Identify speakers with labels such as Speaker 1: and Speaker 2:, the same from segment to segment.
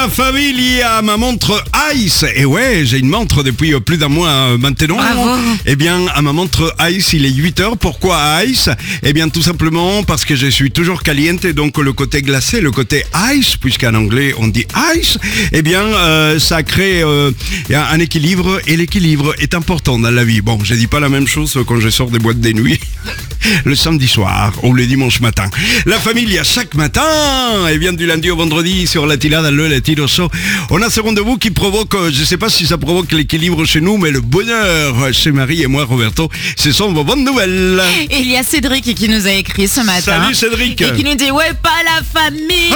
Speaker 1: La Familia, ma montre Ice. Et ouais, j'ai une montre depuis plus d'un mois maintenant.
Speaker 2: Bravo.
Speaker 1: Eh bien, à ma montre Ice, il est 8h. Pourquoi Ice? Eh bien, tout simplement parce que je suis toujours caliente, donc le côté glacé, le côté ice, puisqu'en anglais on dit ice, eh bien, ça crée un équilibre, et l'équilibre est important dans la vie. Bon, je dis pas la même chose quand je sors des boîtes de nuit. Le samedi soir ou le dimanche matin. La Familia chaque matin, et bien du lundi au vendredi sur Latila dans le Latino Show. On a ce rendez-vous qui provoque, je sais pas si ça provoque l'équilibre chez nous, mais le bonheur chez Marie et moi, Roberto. Ce sont vos bonnes nouvelles.
Speaker 2: Et il y a Cédric qui nous a écrit ce matin.
Speaker 1: Salut Cédric.
Speaker 2: Et qui nous dit ouais, pas la Familia.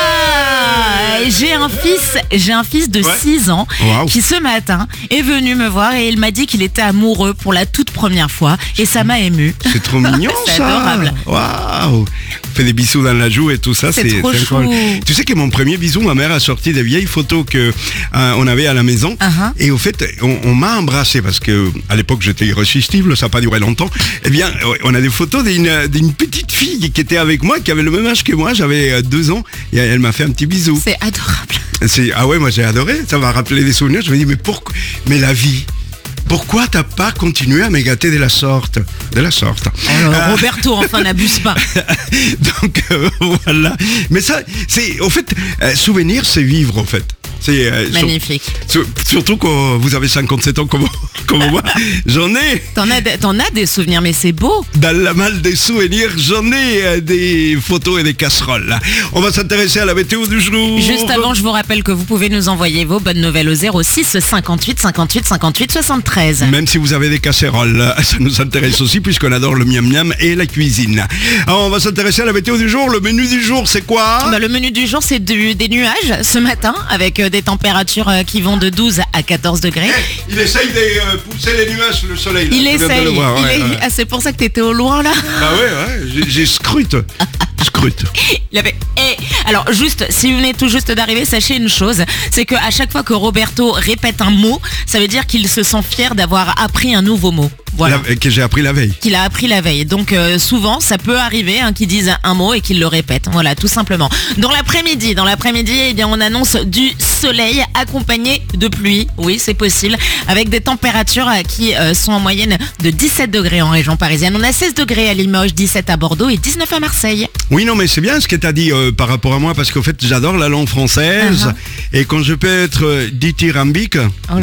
Speaker 2: J'ai un fils de 6 ans qui ce matin est venu me voir et il m'a dit qu'il était amoureux pour la toute première fois et ça m'a ému.
Speaker 1: C'est trop mignon.
Speaker 2: C'est
Speaker 1: ça.
Speaker 2: adorable.
Speaker 1: Waouh. Fait des bisous dans la joue et tout ça.
Speaker 2: C'est trop chou.
Speaker 1: Tu sais que mon premier bisou, ma mère a sorti des vieilles photos que on avait à la maison. Et au fait, on m'a embrassé parce que à l'époque j'étais irrésistible, ça n'a pas duré longtemps. Eh bien, on a des photos d'une petite fille qui était avec moi, qui avait le même âge que moi. J'avais 2 ans et elle m'a fait un petit bisou.
Speaker 2: C'est adorable.
Speaker 1: Ah ouais, moi j'ai adoré. Ça m'a rappelé des souvenirs. Je me dis mais pourquoi? Mais la vie. Pourquoi t'as pas continué à me gâter de la sorte?
Speaker 2: Alors, Roberto, enfin, n'abuse pas.
Speaker 1: Donc, voilà. Mais ça, c'est, au fait, souvenir, c'est vivre, en fait. C'est
Speaker 2: magnifique.
Speaker 1: Surtout quand vous avez 57 ans comme moi. J'en ai.
Speaker 2: T'en as des souvenirs, mais c'est beau.
Speaker 1: Dans la malle des souvenirs, j'en ai des photos et des casseroles. On va s'intéresser à la météo du jour.
Speaker 2: Juste avant, je vous rappelle que vous pouvez nous envoyer vos bonnes nouvelles au 06 58 58 58 73.
Speaker 1: Même si vous avez des casseroles, ça nous intéresse aussi puisqu'on adore le miam miam et la cuisine. Alors, on va s'intéresser à la météo du jour. Le menu du jour, c'est quoi?
Speaker 2: Le menu du jour, c'est des nuages ce matin avec des températures qui vont de 12 à 14 degrés.
Speaker 1: Il essaye de pousser les nuages, le soleil. Là.
Speaker 2: Il essaye. Ah, c'est pour ça que t'étais au loin là.
Speaker 1: Bah ouais, j'ai scrute.
Speaker 2: Il avait. Alors juste, si vous venez tout juste d'arriver, sachez une chose, c'est qu'à chaque fois que Roberto répète un mot, ça veut dire qu'il se sent fier d'avoir appris un nouveau mot. Voilà.
Speaker 1: Que j'ai appris la veille.
Speaker 2: Qu'il a appris la veille. Donc souvent, ça peut arriver qu'ils disent un mot et qu'ils le répètent. Voilà, tout simplement. Dans l'après-midi, eh bien, on annonce du soleil accompagné de pluie. Oui, c'est possible. Avec des températures qui sont en moyenne de 17 degrés en région parisienne. On a 16 degrés à Limoges, 17 à Bordeaux et 19 à Marseille.
Speaker 1: Oui, non, mais c'est bien ce que tu as dit par rapport à moi, parce qu'en fait, j'adore la langue française. Et quand je peux être dithyrambique,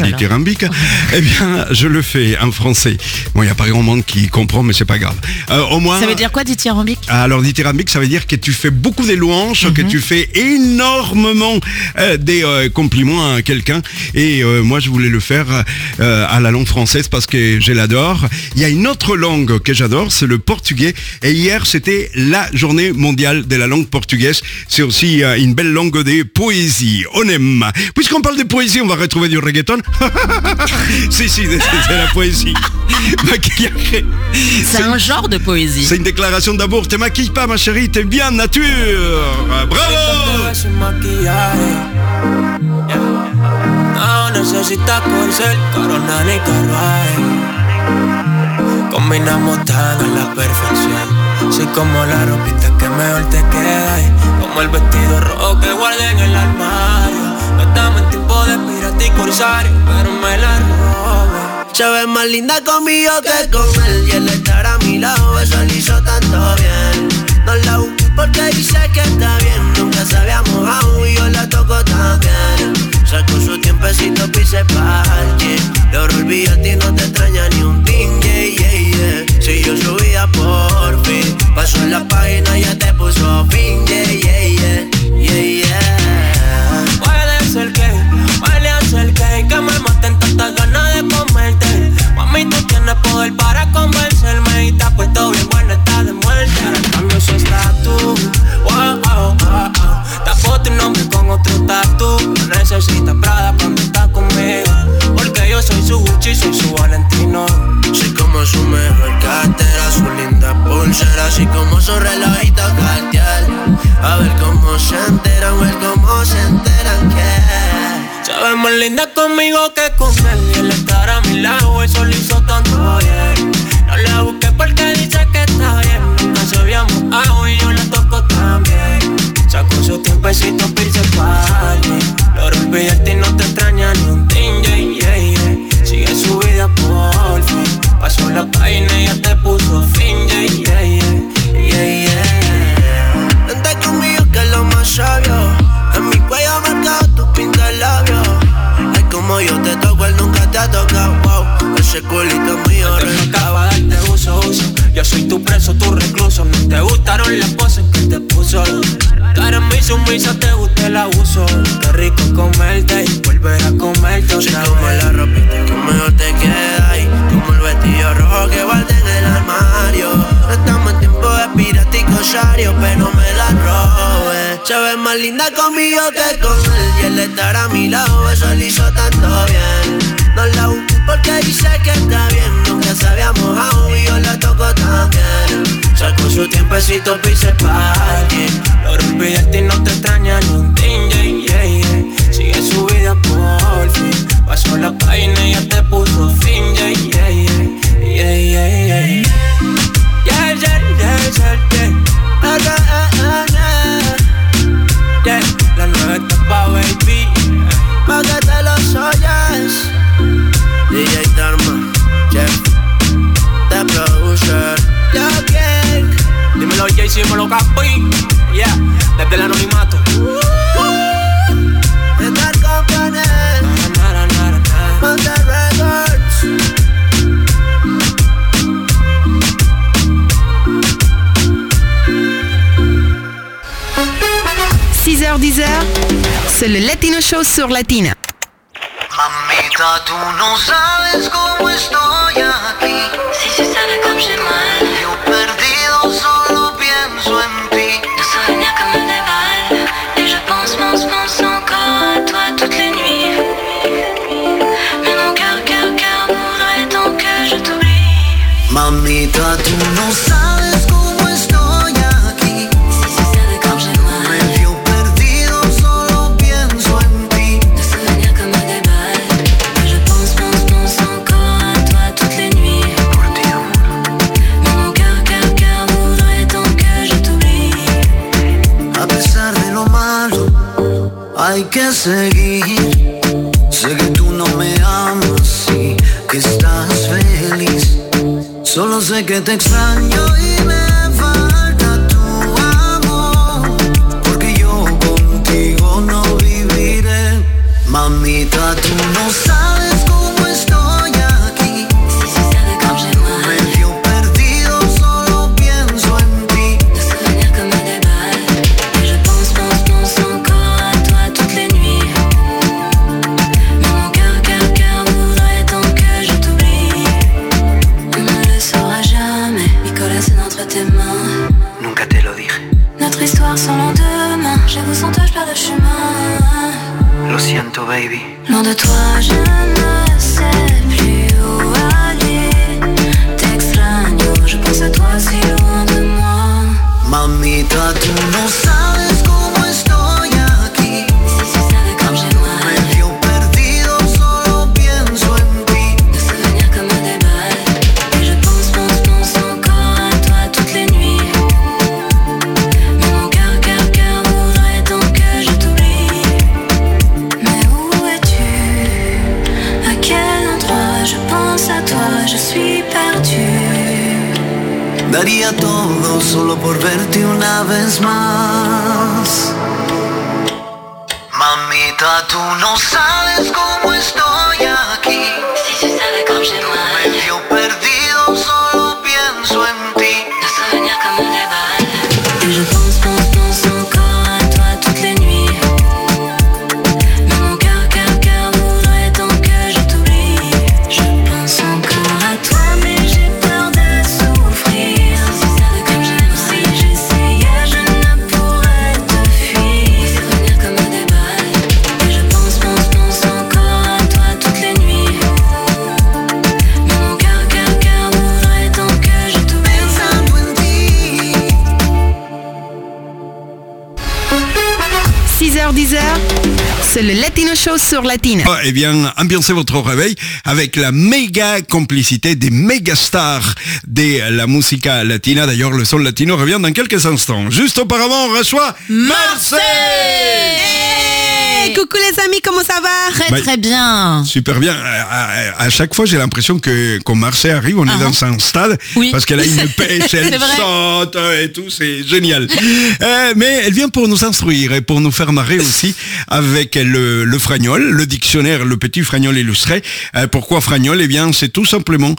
Speaker 1: eh bien, je le fais en français. Bon, il n'y a pas grand monde qui comprend, mais c'est pas grave. Au moins.
Speaker 2: Ça veut dire quoi, dithyrambique?
Speaker 1: Alors, dithyrambique, ça veut dire que tu fais beaucoup des louanges, que tu fais énormément des compliments à quelqu'un. Et moi, je voulais le faire à la langue française parce que je l'adore. Il y a une autre langue que j'adore, c'est le portugais. Et hier, c'était la journée mondiale de la langue portugaise. C'est aussi une belle langue de poésie. On aime. Puisqu'on parle de poésie, on va retrouver du reggaeton. Si, c'est la poésie.
Speaker 2: C'est un genre de poésie.
Speaker 1: C'est une déclaration d'amour. Te maquille pas, ma chérie, t'es bien nature. Bravo.
Speaker 3: No necesitas corcel, corona ni carruaje. Combinamos tan a la perfección. Soy como la ropita que mejor te queda, como el vestido rojo que guardé en el armario. No estamos en tiempo de pirata y corsario, pero me la robo. Se ve más linda conmigo que con él, y el estar a mi lado, eso le hizo tanto bien. No la busqué porque dice que está bien. Nunca se había mojado y yo la toco también. Sacó su tiempecito, pise pa'l gym. De oro olvídate y no te extraña ni un ding, yeah. Si yo subía por fin, pasó en la página y ya te puso fin, yeah. Puede ser que me maten tantas ganas de comerte. Mami, tú tienes poder para convencerme y te has puesto bien buena, está de muerte. Ahora cambio su estatus, tapó tu nombre con otro tatu. No necesitas Prada cuando estás conmigo, porque yo soy su Gucci, soy su Valentino. Soy como su mejor cartera, su linda pulsera, así como su relojito Cartier. A ver cómo se enteran que se ve más linda conmigo que con él, y el estar a mi lado, eso le hizo tanto bien. No la busqué porque dice que está bien. Nunca se había mojado y yo la toco también. Sacó su tiempecito, pirse pa'l gym. celoso. No te gustaron las poses que te puso. Tú eres mi sumisa, te gusta el abuso. Qué rico comerte y volver a comerte otra vez. Como la ropita que mejor te queda y como el vestido rojo que guardé en el armario. No estamos en tiempo de pirata y cochario, pero me la robé. Se ve más linda conmigo que con él, y el estar a mi lado, eso le hizo tanto bien. No la busqué porque dice que está bien. Nunca se había mojado y yo la toco también. Sacó su tiempecito, pise party. Lo rompí de ti, no te extraña ni un DJ, yeah, yeah. Sigue su vida por fin. Pasó la página y ya te puso fin, yeah, yeah, yeah. Yeah, yeah, yeah. Yeah, yeah, yeah, yeah, yeah. Yeah, la nueva etapa, baby. Pa' que te los oyes. DJ Dharma, Jeff, The Producer, Love Gang. Dímelo Jay, dímelo Capi. Yeah, desde el anonimato. Estar Company, Monte Records.
Speaker 4: 6h-10h, c'est le Latino Show sur Latina.
Speaker 5: Mamita, tú no sabes cómo estoy aquí.
Speaker 6: Si tu savais comme j'ai mal.
Speaker 5: Yo perdido solo pienso en ti.
Speaker 6: Nos souvenirs comme des balles. Et je pense encore à toi toutes les nuits. Mais mon cœur voudrait tant que je t'oublie.
Speaker 5: Mamita, tú no sabes cómo estoy aquí.
Speaker 6: Si tu savais comme j'ai mal.
Speaker 5: Medio perdido solo pienso en ti.
Speaker 6: Nos souvenirs comme des balles. Et je pense encore à toi toutes les nuits.
Speaker 5: Por ti, amor.
Speaker 6: Mais mon cœur voudrait tant que je t'oublie.
Speaker 5: A pesar de lo malo, hay que seguir. Sé que tú no me amas y que estás feliz. Solo sé que te extraño y me falta tu amor. Porque yo contigo no viviré. Mamita, tú no sabes cómo estoy aquí.
Speaker 6: Si tu savais comme j'ai mal.
Speaker 5: Medio perdido, solo pienso en ti.
Speaker 6: Nos souvenirs comme des balles. Et je pense encore à toi toutes les nuits. Mais mon cœur voudrait tant que je t'oublie. On ne le saura jamais. Nicolas, c'est entre tes mains.
Speaker 5: Nunca te lo dije.
Speaker 6: Notre histoire sans lendemain. J'avoue, sans toi, je perds le chemin.
Speaker 5: Lo siento, baby.
Speaker 6: Loin de toi, je ne sais plus où aller. T'extraño, je pense à toi si loin de moi.
Speaker 5: Mamita, tú no sabes cómo estoy aquí.
Speaker 6: Si tu savais comme j'ai mal.
Speaker 5: Medio perdido, solo pienso en ti.
Speaker 6: Nos souvenirs comme des balles. Et je pense encore à toi toutes les nuits. Mais mon cœur voudrait tant que je t'oublie. Mais où es-tu? À quel endroit? Je pense à toi, je suis perdue.
Speaker 5: Daría todo solo por verte una vez más. Mamita, tú no sabes cómo estoy aquí.
Speaker 6: Si tu savais comme j'ai mal.
Speaker 5: Medio perdido, solo pienso en ti.
Speaker 6: Nos souvenirs comme des balles. Et je pense encore à toi toutes les nuits. Mais mon cœur voudrait tant que je t'oublie. Je pense encore à toi, mais j'ai peur de souffrir. Si tu savais comme j'aime, si j'essayais, je ne pourrais te fuir. Nos souvenirs comme des balles. Et je pense encore à toi toutes les nuits. Mais mon cœur voudrait tant que je t'oublie.
Speaker 5: Pensando en ti.
Speaker 4: 6h-10h, c'est le Latino Show sur Latina.
Speaker 1: Ah, eh bien, ambiancez votre réveil avec la méga complicité des méga stars de la musica latina. D'ailleurs, le son latino revient dans quelques instants. Juste auparavant, on reçoit Marseille.
Speaker 4: Hey, coucou les amis, comment ça va?
Speaker 2: Très
Speaker 1: Bah,
Speaker 2: très bien.
Speaker 1: Super bien. À chaque fois, j'ai l'impression que quand Marseille arrive, on est dans un stade
Speaker 2: Oui.
Speaker 1: parce qu'elle a une pêche, elle
Speaker 2: C'est vrai.
Speaker 1: saute et tout, c'est génial. Mais elle vient pour nous instruire et pour nous faire marrer aussi avec le fragnol, le dictionnaire, le petit fragnol illustré. Pourquoi fragnol? Eh bien, c'est tout simplement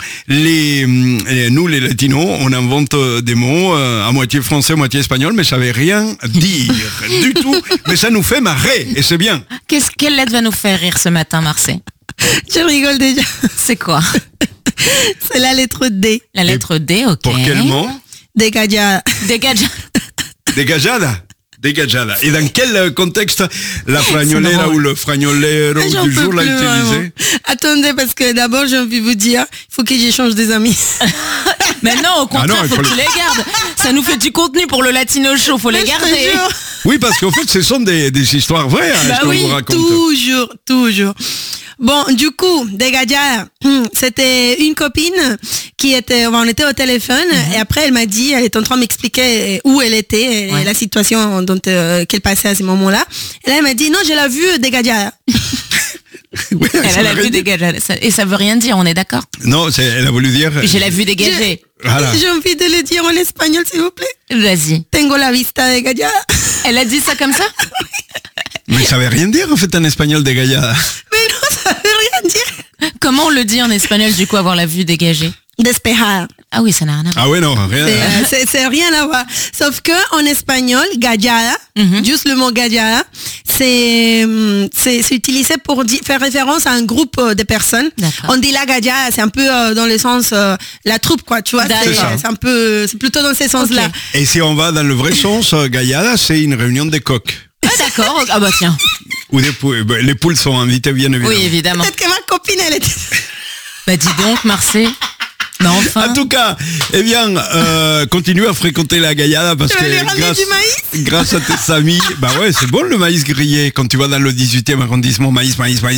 Speaker 1: nous les latinos, on invente des mots à moitié français, à moitié espagnol, mais ça veut rien dire du tout. Mais ça nous fait marrer et c'est bien.
Speaker 2: Quelle lettre va nous faire rire ce matin, Marseille?
Speaker 4: Je rigole déjà.
Speaker 2: C'est quoi?
Speaker 4: C'est la lettre D.
Speaker 2: La lettre D, ok.
Speaker 1: Pour quel mot?
Speaker 4: Dégagea.
Speaker 2: Dégage.
Speaker 1: Dégagada. Dégagada. Et dans quel contexte la fragnolera
Speaker 2: drôle.
Speaker 1: ou le fragnolero
Speaker 4: J'en
Speaker 1: du
Speaker 4: peux
Speaker 1: jour l'a
Speaker 4: plus,
Speaker 1: utilisé?
Speaker 4: vraiment. Attendez, parce que d'abord, j'ai envie de vous dire, il faut que j'échange des amis.
Speaker 2: Mais non, au contraire,
Speaker 1: non, il
Speaker 2: faut
Speaker 1: faut
Speaker 2: que tu les gardes. Ça nous fait du contenu pour le Latino Show, faut les
Speaker 4: Je te
Speaker 2: garder.
Speaker 4: jure.
Speaker 1: Oui, parce qu'en fait, ce sont des histoires vraies, hein,
Speaker 2: Bah
Speaker 1: ce qu'on
Speaker 2: oui,
Speaker 1: vous raconte.
Speaker 4: Toujours. Bon, du coup, Dégagea, c'était une copine on était au téléphone et après elle m'a dit, elle était en train de m'expliquer où elle était et la situation qu'elle passait à ce moment-là. Et là, elle m'a dit, non, je l'ai vu Dégagea.
Speaker 1: Oui, ça
Speaker 2: Elle a
Speaker 1: veut
Speaker 2: vu
Speaker 1: rien dire.
Speaker 2: dégager. Et ça veut rien dire, on est d'accord?
Speaker 1: Non, elle a voulu dire...
Speaker 2: J'ai la vue dégagée.
Speaker 1: Voilà.
Speaker 4: J'ai envie de le dire en espagnol, s'il vous plaît.
Speaker 2: Vas-y.
Speaker 4: Tengo la vista Dégagea.
Speaker 2: Elle a dit ça comme ça?
Speaker 1: Mais ça veut rien dire, en fait, en espagnol, dégagada.
Speaker 4: Mais non, ça veut rien dire.
Speaker 2: Comment on le dit en espagnol, du coup, avoir la vue dégagée?
Speaker 4: Despejar.
Speaker 2: Ah oui, ça n'a rien à voir.
Speaker 1: Ah ouais, non, rien.
Speaker 4: C'est rien à voir. Sauf que en espagnol, gallada, juste le mot gallada, c'est utilisé pour faire référence à un groupe de personnes.
Speaker 2: D'accord.
Speaker 4: On dit la gallada, c'est un peu dans le sens la troupe, quoi. Tu vois,
Speaker 2: D'accord.
Speaker 4: c'est plutôt dans ce sens-là.
Speaker 2: Ok.
Speaker 1: Et si on va dans le vrai sens, gallada, c'est une réunion des coqs.
Speaker 2: Ah d'accord. Ah bah tiens.
Speaker 1: Ou des poules. Les poules sont invitées, bien évidemment.
Speaker 2: Oui, évidemment.
Speaker 4: Peut-être que ma copine, elle était.
Speaker 2: Bah dis donc, Marseille. Mais enfin.
Speaker 1: En tout cas, eh bien, continue à fréquenter la Gaillada parce
Speaker 4: Tu
Speaker 1: que
Speaker 4: vas lui ramener du maïs
Speaker 1: grâce à tes amis, bah ouais, c'est bon le maïs grillé. Quand tu vas dans le 18e arrondissement, maïs,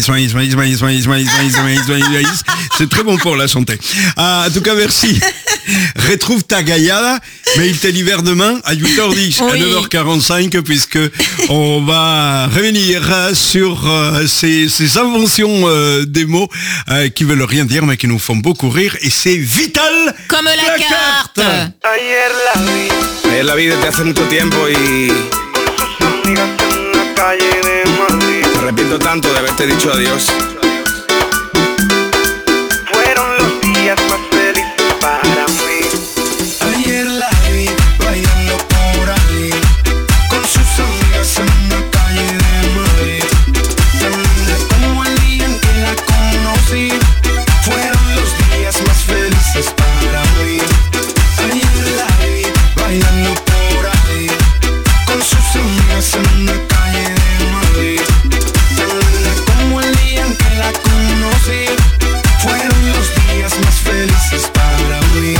Speaker 1: c'est très bon pour la santé. En tout cas, merci. Retrouve ta Gaillada, mais il te libère demain à 8h10,
Speaker 2: Oui.
Speaker 1: à 9h45, puisque on va revenir sur ces inventions des mots qui veulent rien dire, mais qui nous font beaucoup rire, et c'est vital.
Speaker 2: Comme la carte.
Speaker 7: Ayer la vi desde hace mucho tiempo y me arrepiento tanto de haberte dicho adiós.
Speaker 8: Fueron los días más felices para mí.
Speaker 5: Ayer la vi bailando por ahí con sus amigas en una calle de Madrid. Tan linda como el día en que la conocí. Fueron los días más felices para mí. Ayer la vi bailando por ahí con sus amigas en una calle de Madrid. Tan linda como el día en que la conocí. Fueron los días más felices para mí.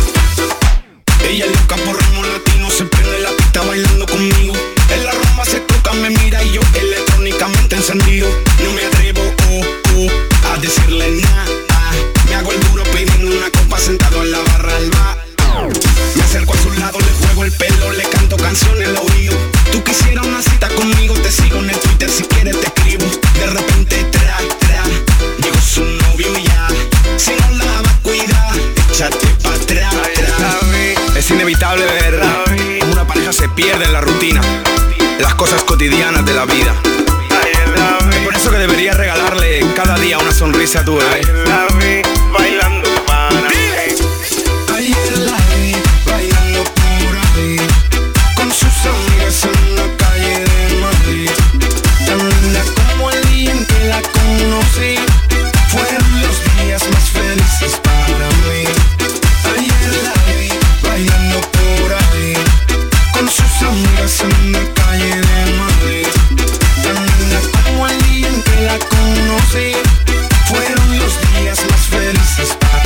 Speaker 5: Ella loca por ritmo latino, se prende la pista bailando conmigo. En la rumba se toca, me mira y yo electrónicamente encendido. No me atrevo a decirle nada. Me hago el duro pidiendo una copa sentado en la barra del bar. Me acerco a su lado, le juego el pelo, le canto canciones al oído. Tú quisieras una cita conmigo, te sigo en el Twitter, si quieres te escribo. De repente llegó su novio y ya. Si no la vas a cuidar, échate pa' atrás.
Speaker 7: Es inevitable ver cómo una pareja se pierde en la rutina, en las cosas cotidianas de la vida. Es por eso que deberías regalarle cada día una sonrisa a tu bebé.
Speaker 8: La vi bailando para mí.
Speaker 5: Ayer la vi bailando por ahí con sus amigas en la calle de Madrid. Tan linda como el día en que la conocí. Fueron los días más felices para mí. Ayer la vi bailando por ahí con sus amigas en la calle de Madrid. Tan linda como el día en que la conocí. Fueron los días más felices para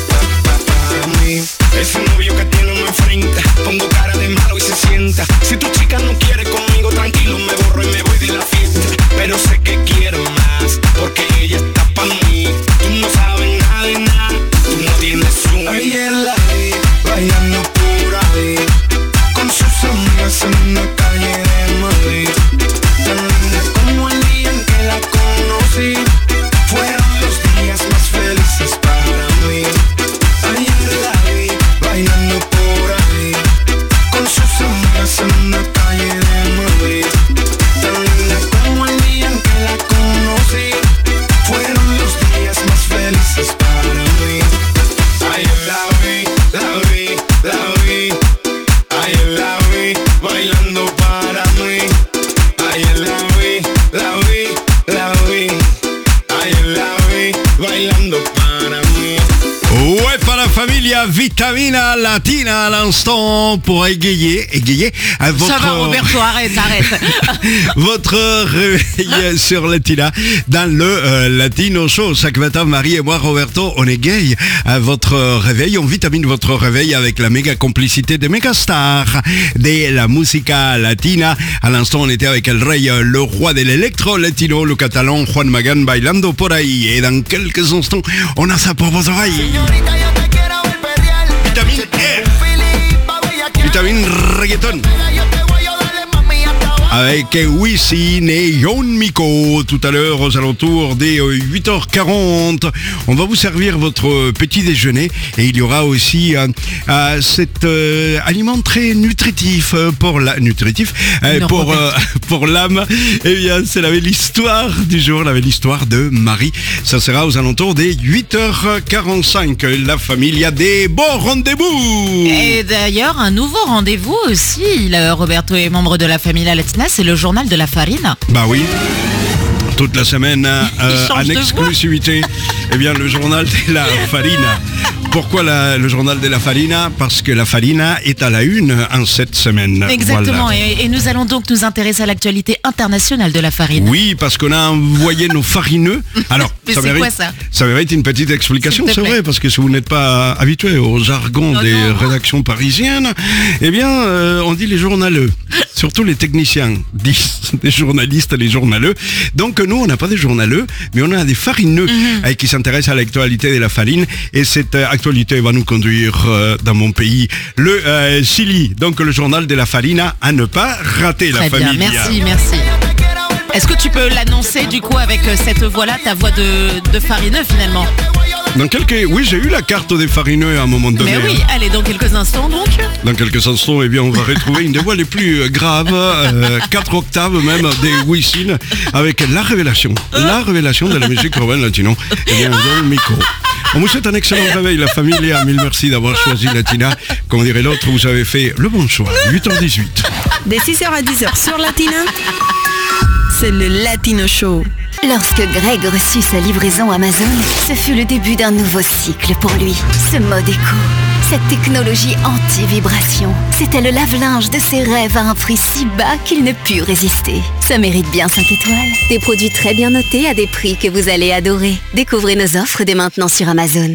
Speaker 5: mí. Ese novio que tiene me enfrenta. Pongo cara de malo y se sienta. Si tu chica no quiere conmigo, tranquilo, me borro y me voy de la fiesta. Pero sé que quiero más, porque ella está pa' mí. Tú no sabes nada de nada, tú no tienes un. Ayer la vi bailando por ahí con sus amigas en la calle
Speaker 1: Vitamina Latina à l'instant pour égayer votre...
Speaker 2: Ça va Roberto, arrête.
Speaker 1: Votre réveil sur Latina dans le Latino Show. Chaque matin, Marie et moi, Roberto, on égaye votre réveil. On vitamine votre réveil avec la méga complicité des méga stars de la musica latina. À l'instant, on était avec El Rey, le roi de l'électro latino, le catalan Juan Magán, bailando por ahí. Et dans quelques instants, on a ça pour vos oreilles. Vitamine R. Vitamine reggaeton. Avec Wisin et Yon Miko tout à l'heure aux alentours des 8h40. On va vous servir votre petit déjeuner et il y aura aussi cet aliment très nutritif pour l'âme. Eh bien, c'est la belle histoire du jour, la belle histoire de Marie. Ça sera aux alentours des 8h45. La famille a des beaux rendez-vous.
Speaker 2: Et d'ailleurs, un nouveau rendez-vous aussi. Roberto est membre de la famille latina. C'est le journal de la farine.
Speaker 1: Bah oui. Toute la semaine en exclusivité. Eh bien, le journal de la farina. Pourquoi le journal de la farina? Parce que la farina est à la une en cette semaine.
Speaker 2: Exactement,
Speaker 1: voilà.
Speaker 2: et nous allons donc nous intéresser à l'actualité internationale de la farine.
Speaker 1: Oui, parce qu'on a envoyé nos farineux. Alors, ça mérite une petite explication, c'est vrai, parce que si vous n'êtes pas habitué au jargon des rédactions parisiennes, eh bien, on dit les journaleux. Surtout les techniciens disent des journalistes, les journaleux. Donc nous, on n'a pas des journaleux, mais on a des farineux qui s'intéressent à l'actualité de la farine. Et cette actualité va nous conduire dans mon pays, le Chili. Donc le journal de la farina à ne pas rater.
Speaker 2: Très
Speaker 1: la famille.
Speaker 2: Bien, merci. Est-ce que tu peux l'annoncer du coup avec cette voix-là, ta voix de farineux finalement?
Speaker 1: Oui, j'ai eu la carte des farineux à un moment donné.
Speaker 2: Mais oui, allez, dans quelques instants donc.
Speaker 1: Dans quelques instants, eh bien, on va retrouver une des voix les plus graves, 4 octaves même, des Wisin, avec la révélation de la musique urbaine latino. Eh bien, dans le micro. On vous souhaite un excellent réveil, la famille. Mille merci d'avoir choisi Latina. Comme dirait l'autre, vous avez fait le bon choix. 8h18.
Speaker 4: De 6h à 10h sur Latina, c'est le Latino Show.
Speaker 9: Lorsque Greg reçut sa livraison Amazon, ce fut le début d'un nouveau cycle pour lui. Ce mode éco, cette technologie anti-vibration, c'était le lave-linge de ses rêves à un prix si bas qu'il ne put résister. Ça mérite bien 5 étoiles. Des produits très bien notés à des prix que vous allez adorer. Découvrez nos offres dès maintenant sur Amazon.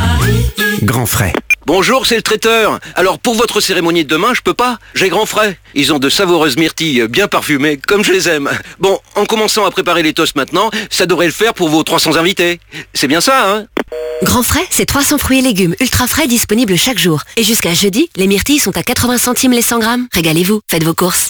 Speaker 10: Grand frais. Bonjour, c'est le traiteur. Alors pour votre cérémonie de demain, je peux pas. J'ai grand frais. Ils ont de savoureuses myrtilles bien parfumées, comme je les aime. Bon, en commençant à préparer les toasts maintenant, ça devrait le faire pour vos 300 invités. C'est bien ça, hein?
Speaker 9: Grand frais, c'est 300 fruits et légumes ultra frais disponibles chaque jour. Et jusqu'à jeudi, les myrtilles sont à 80 centimes les 100 grammes. Régalez-vous, faites vos courses.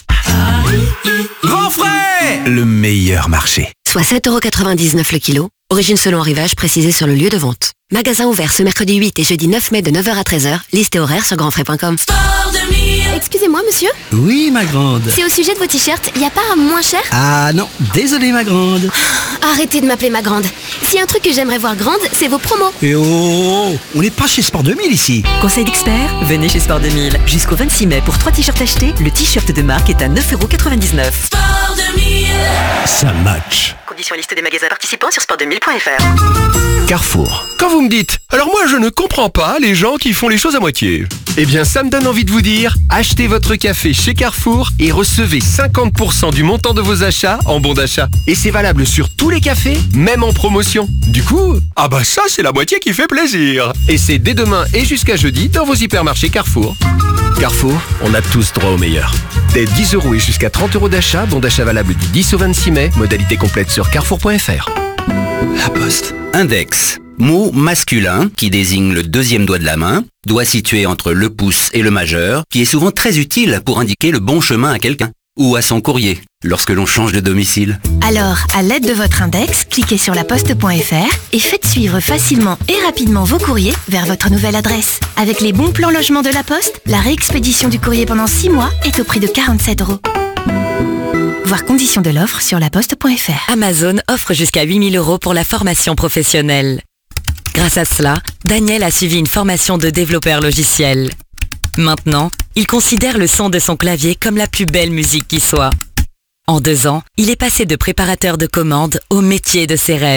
Speaker 10: Grand frais!
Speaker 11: Le meilleur marché.
Speaker 9: Soit 7,99€ le kilo. Origine selon arrivage précisée sur le lieu de vente. Magasin ouvert ce mercredi 8 et jeudi 9 mai de 9h à 13h. Liste et horaire sur grandfrais.com.
Speaker 12: Excusez-moi, monsieur.
Speaker 11: Oui, ma grande.
Speaker 12: C'est au sujet de vos t-shirts. Y a pas moins cher?
Speaker 11: Ah non, désolé, ma grande.
Speaker 12: Arrêtez de m'appeler ma grande. S'il y a un truc que j'aimerais voir grande, c'est vos promos.
Speaker 11: Et oh, on n'est pas chez Sport 2000 ici.
Speaker 13: Conseil d'expert, venez chez Sport 2000. Jusqu'au 26 mai, pour 3 t-shirts achetés, le t-shirt de marque est à 9,99€.
Speaker 12: Sport 2000.
Speaker 11: Ça match.
Speaker 13: Conditions liste des magasins participants sur sport2000.fr.
Speaker 11: Carrefour.
Speaker 14: Quand vous me dites, alors moi je ne comprends pas les gens qui font les choses à moitié. Eh bien ça me donne envie de vous dire, achetez votre café chez Carrefour et recevez 50% du montant de vos achats en bon d'achat. Et c'est valable sur tous les cafés, même en promotion. Du coup, ah bah ça c'est la moitié qui fait plaisir. Et c'est dès demain et jusqu'à jeudi dans vos hypermarchés Carrefour.
Speaker 11: Carrefour, on a tous droit au meilleur.
Speaker 14: Dès 10€ et jusqu'à 30€ d'achat, bon d'achat valable du 10 au 26 mai, modalité complète sur carrefour.fr.
Speaker 11: La Poste.
Speaker 15: Index. Mot masculin qui désigne le deuxième doigt de la main, doigt situé entre le pouce et le majeur, qui est souvent très utile pour indiquer le bon chemin à quelqu'un ou à son courrier lorsque l'on change de domicile.
Speaker 12: Alors, à l'aide de votre index, cliquez sur laposte.fr et faites suivre facilement et rapidement vos courriers vers votre nouvelle adresse. Avec les bons plans logement de la Poste, la réexpédition du courrier pendant 6 mois est au prix de 47€. Voir conditions de l'offre sur laposte.fr.
Speaker 13: Amazon offre jusqu'à 8 000€ pour la formation professionnelle. Grâce à cela, Daniel a suivi une formation de développeur logiciel. Maintenant, il considère le son de son clavier comme la plus belle musique qui soit. En 2 ans, il est passé de préparateur de commandes au métier de ses rêves.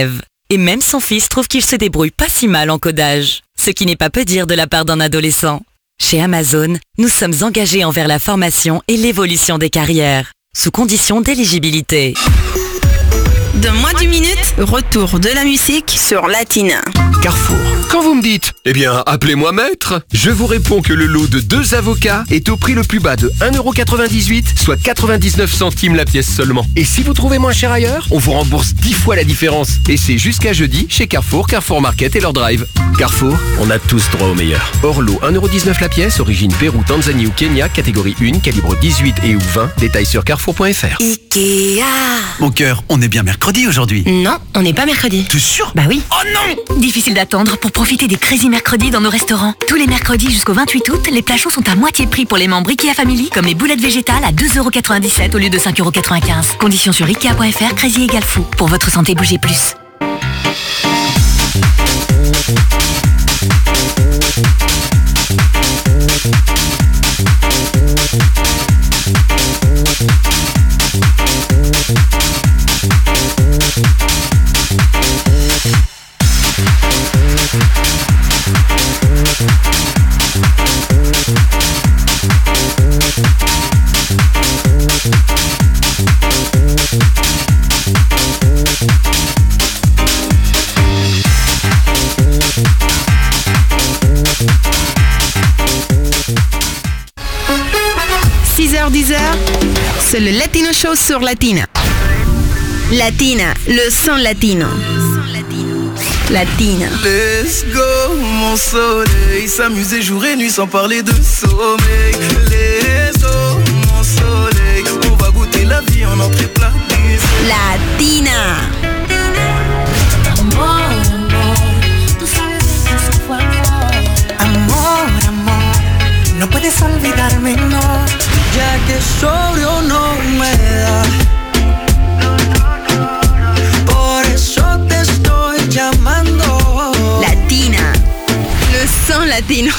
Speaker 13: Et même son fils trouve qu'il se débrouille pas si mal en codage. Ce qui n'est pas peu dire de la part d'un adolescent. Chez Amazon, nous sommes engagés envers la formation et l'évolution des carrières, sous condition d'éligibilité.
Speaker 4: Dans moins d'une minute, retour de la musique sur Latina.
Speaker 14: Carrefour. Quand vous me dites, eh bien, appelez-moi maître, je vous réponds que le lot de 2 avocats est au prix le plus bas de 1,98€, soit 99 centimes la pièce seulement. Et si vous trouvez moins cher ailleurs, on vous rembourse 10 fois la différence. Et c'est jusqu'à jeudi chez Carrefour, Carrefour Market et leur drive.
Speaker 11: Carrefour, on a tous droit au meilleur.
Speaker 14: Hors lot, 1,19€ la pièce, origine Pérou, Tanzanie ou Kenya, catégorie 1, calibre 18 et ou 20. Détails sur carrefour.fr.
Speaker 16: Ikea.
Speaker 17: Mon cœur, on est bien mercredi aujourd'hui.
Speaker 16: Non, on n'est pas mercredi.
Speaker 17: T'es sûr?
Speaker 16: Bah oui.
Speaker 17: Oh non!
Speaker 16: Difficile d'attendre pour profiter des Crazy Mercredis dans nos restaurants. Tous les mercredis jusqu'au 28 août, les plats chauds sont à moitié prix pour les membres Ikea Family, comme les boulettes végétales à 2,97€ au lieu de 5,95€. Conditions sur Ikea.fr, Crazy égale fou. Pour votre santé, bougez plus.
Speaker 4: C'est le Latino Show sur Latina. Latina, le son latino. Latina.
Speaker 18: Let's go, mon soleil. S'amuser jour et nuit sans parler de sommeil. Let's go, mon soleil. On va goûter la vie en entrée plat.
Speaker 4: Latina.
Speaker 6: Amor, amor, tú sabes que eso fue amor.
Speaker 19: Amor, amor, no puedes olvidarme, no.
Speaker 18: Ya que sobrio no me da. Por eso te estoy llamando.
Speaker 4: Latina. Le son latino.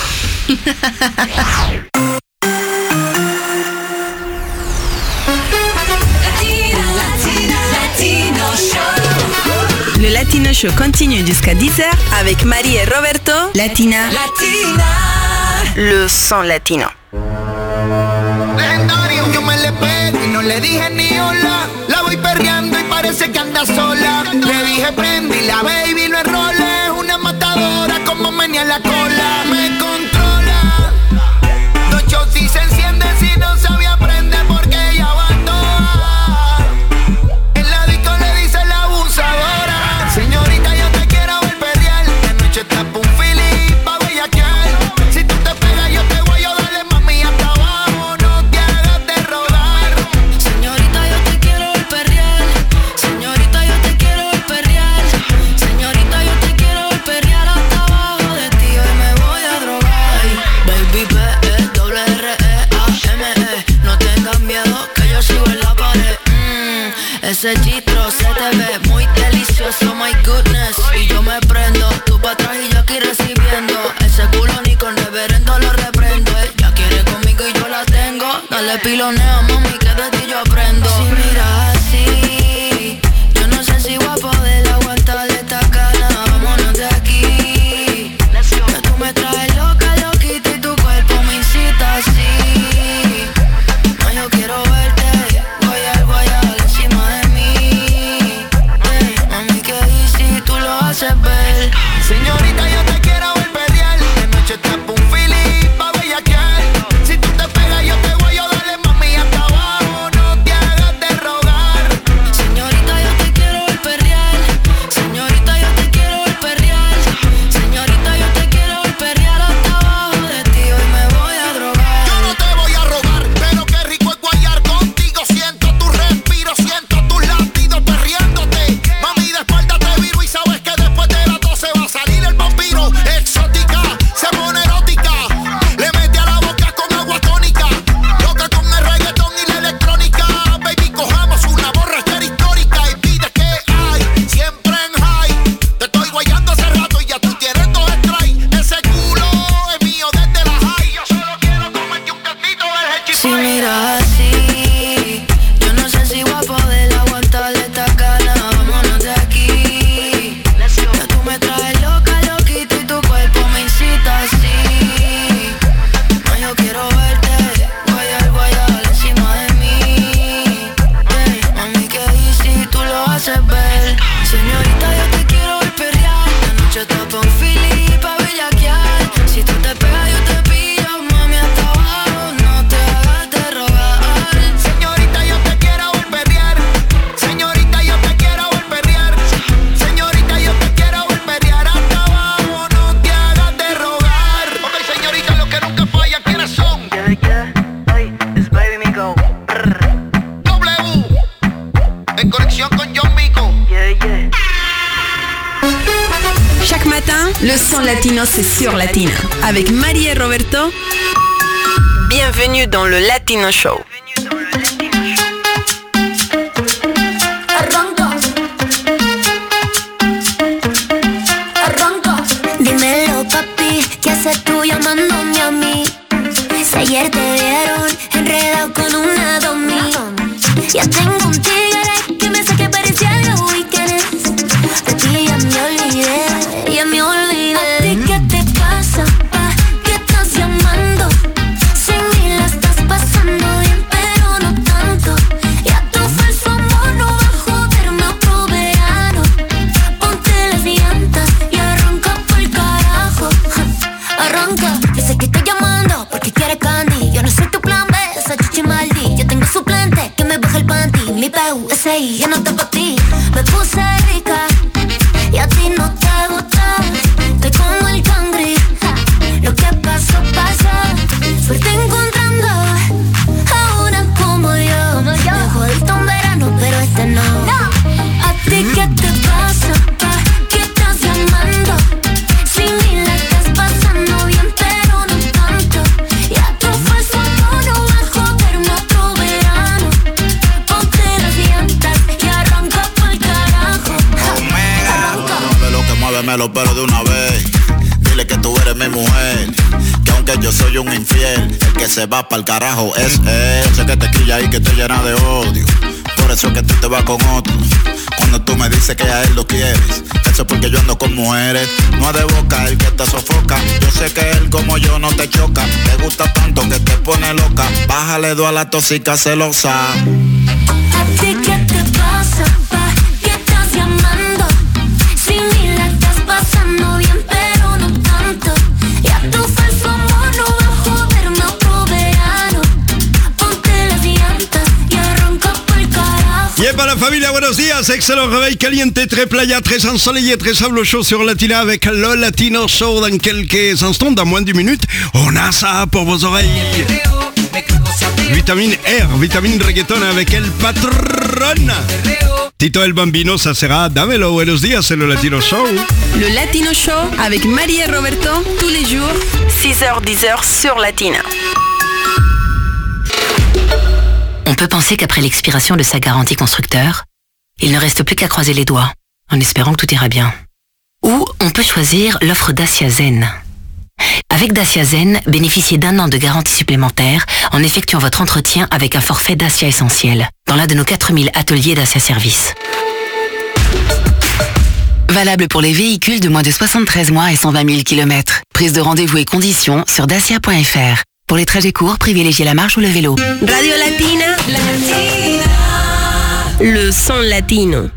Speaker 4: Le Latino Show continue jusqu'à 10h avec Marie et Roberto. Latina. Le son latino.
Speaker 18: Legendario, yo me le pego y no le dije ni hola. La voy perreando y parece que anda sola. Le dije prende y la baby no es role. Es una matadora como menea la cola. Me controla. Los shows sí se encienden si no sabía aprender porque ella abandona. En la disco le dice la abusadora. Señorita, yo te quiero ver perrear. De noche te pa' un fili pa' bellaquear. Si tú te pegas yo te voy a darle mami hasta abajo. No te hagas de rodar.
Speaker 6: Señorita, yo te quiero ver perrear. Señorita, yo te quiero ver perrear. Señorita, yo te quiero ver perrear hasta abajo de ti. Hoy me voy a drogar. Baby, B-E-R-R-A-M-E. No tengas miedo que yo sigo en la pared. Ese chistro se te ve muy delicioso, my goodness. Y yo me prendo, tú pa' atrás y yo aquí recibiendo. Ese culo ni con reverendo lo reprendo. Ella quiere conmigo y yo la tengo. Dale piloneo, mami, que de ti yo aprendo. Si miras así, yo no sé si voy a poder aguantar esta cana. Vámonos de aquí. Que tú me traes loca, loquita y tu cuerpo me incita así. No, yo quiero verte, guayar encima de mí. Mami, que easy, tú lo haces ver.
Speaker 18: Señorita, yo te quiero ver perrear. De noche te pa' un fili pa' bellaquear. Si tú te pegas yo te voy a darle mami hasta abajo. No te hagas de
Speaker 12: Le son latino, c'est sur Latina. Avec Marie et Roberto. Bienvenue dans le Latino Show.
Speaker 6: Dímelo, papi, ¿qué haces tú llamándome a mí? Si ayer te vieron enredado con una domi. Ya tengo un tigre que me hace que parecía los weekends. De ti ya me olvidé, ya me olvidé. ¿A ti qué te pasa, pa? ¿Qué estás llamando? Sin mí la estás pasando bien, pero no tanto. Ya tu falso amor no va a joderme otro verano. Ponte las llantas y arranca pa'l carajo. Arranca, yo sé que estoy llamando porque quieres candy. Yo no soy tu plan B, esa chichi maldi. Yo tengo suplente que me baja el panty. Mi PUSI ya no está pa' ti. Me puse rica y a ti no te gusta. Estoy como el cangri, lo que pasó, pasó. Suerte encontrando a una como yo. Me jodiste un verano, pero este no. ¿A ti qué te pasa, pa? ¿Qué estás llamando? Sin mí la estás pasando bien, pero no tanto. Ya tu falso amor no va a joderme otro verano. Ponte las llantas y arranca pa'l carajo.
Speaker 20: Mueve lo que muéveme los pelos de una vez. Dile que tú eres mi mujer, que aunque yo soy un infiel, el que se va pa'l carajo es él. Sé que te quilla y que te llena de odio, por eso es que tú te vas con otro. Cuando tú me dices que a él lo quieres, eso es porque yo ando con mujeres. No es de boca el que te sofoca. Yo sé que él como yo no te choca. Te gusta tanto que te pone loca. Bájale dos a la tóxica celosa.
Speaker 6: ¿A ti qué te pasa, pa? ¿Qué estás llamando? Sin mí la estás pasando bien, pero no tanto. Ya tu falso amor no va a joderme otro verano. Ponte las llantas y arranca pa'l carajo.
Speaker 1: Y para la familia, buenos días, excellent réveil caliente, très playa, très ensoleillé, très sable chaud sur Latina avec le Latino Show dans quelques instants, dans moins d'1 minute. On a ça pour vos oreilles. Vitamine R, vitamine reggaeton avec El Patron. Tito el Bambino, ça sera Damelo. Buenos días, c'est le Latino Show.
Speaker 12: Le Latino Show avec Marie et Roberto, tous les jours, 6h-10h sur Latina.
Speaker 16: On peut penser qu'après l'expiration de sa garantie constructeur, il ne reste plus qu'à croiser les doigts, en espérant que tout ira bien. Ou on peut choisir l'offre Dacia Zen. Avec Dacia Zen, bénéficiez d'1 an de garantie supplémentaire en effectuant votre entretien avec un forfait Dacia Essentiel dans l'un de nos 4000 ateliers Dacia Service. Valable pour les véhicules de moins de 73 mois et 120 000 km. Prise de rendez-vous et conditions sur dacia.fr. Pour les trajets courts, privilégiez la marche ou le vélo.
Speaker 12: Radio Latina. Le son latino.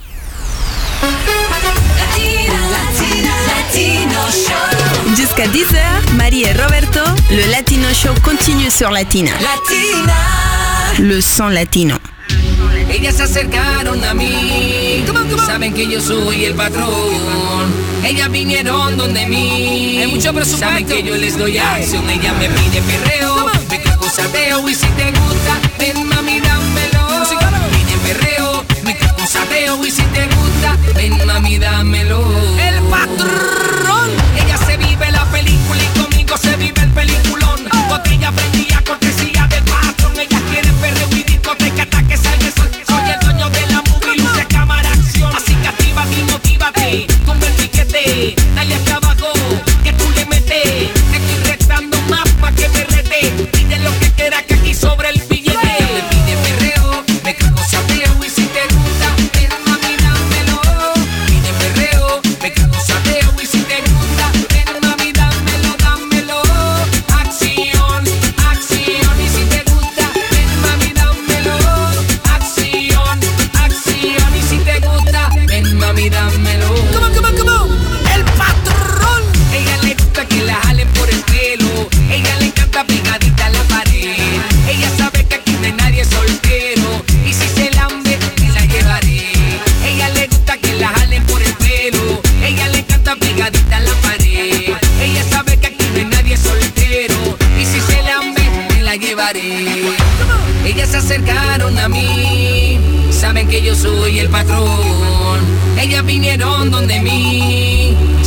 Speaker 12: Jusqu'à 10h, Marie et Roberto, le Latino Show continue sur Latina. Le son latino.
Speaker 21: Ellas se acercaron a mí, saben que yo soy el patrón. Ellas vinieron donde mí, hay mucho presupuesto. Saben que yo les doy acción, ella me pide perreo, me cago sateo y si te gusta, ven mami dámelo. Pide perreo, me cago sateo y si te gusta, ven mami dámelo. El patrón, ella se vive la película y conmigo se vive el peliculón. Botella prendida, cortesía del patrón, ellas quieren perreo y discoteca hasta que salga el sol. Soy el dueño de la movie, luce, cámara, acción. Así que actívate y motívate, con el piquete, dale hasta abajo, que tú le metes. Te estoy retando más pa' que me rete. Pide lo que quieras que aquí sobre el billete. Me pide perreo, me cago sateo y si te gusta, ven mami dámelo. Pide perreo, me cago sateo y si te gusta, ven mami dámelo, dámelo. Acción, acción y si te gusta, ven mami dámelo. Acción, acción y si te gusta, ven mami dámelo. Come on, el patrón. Ella le gusta que la jalen por el pelo. Ella le encanta pegadita a la pared. Ella sabe que aquí no hay nadie soltero. Y si se lambe, me la llevaré. Ella le gusta que la jalen por el pelo. Ella le encanta pegadita a la pared. Ella sabe que aquí no hay nadie soltero. Y si se lambe, me la llevaré. Ellas se acercaron a mí, saben que yo soy el patrón. Ellas vinieron donde mí,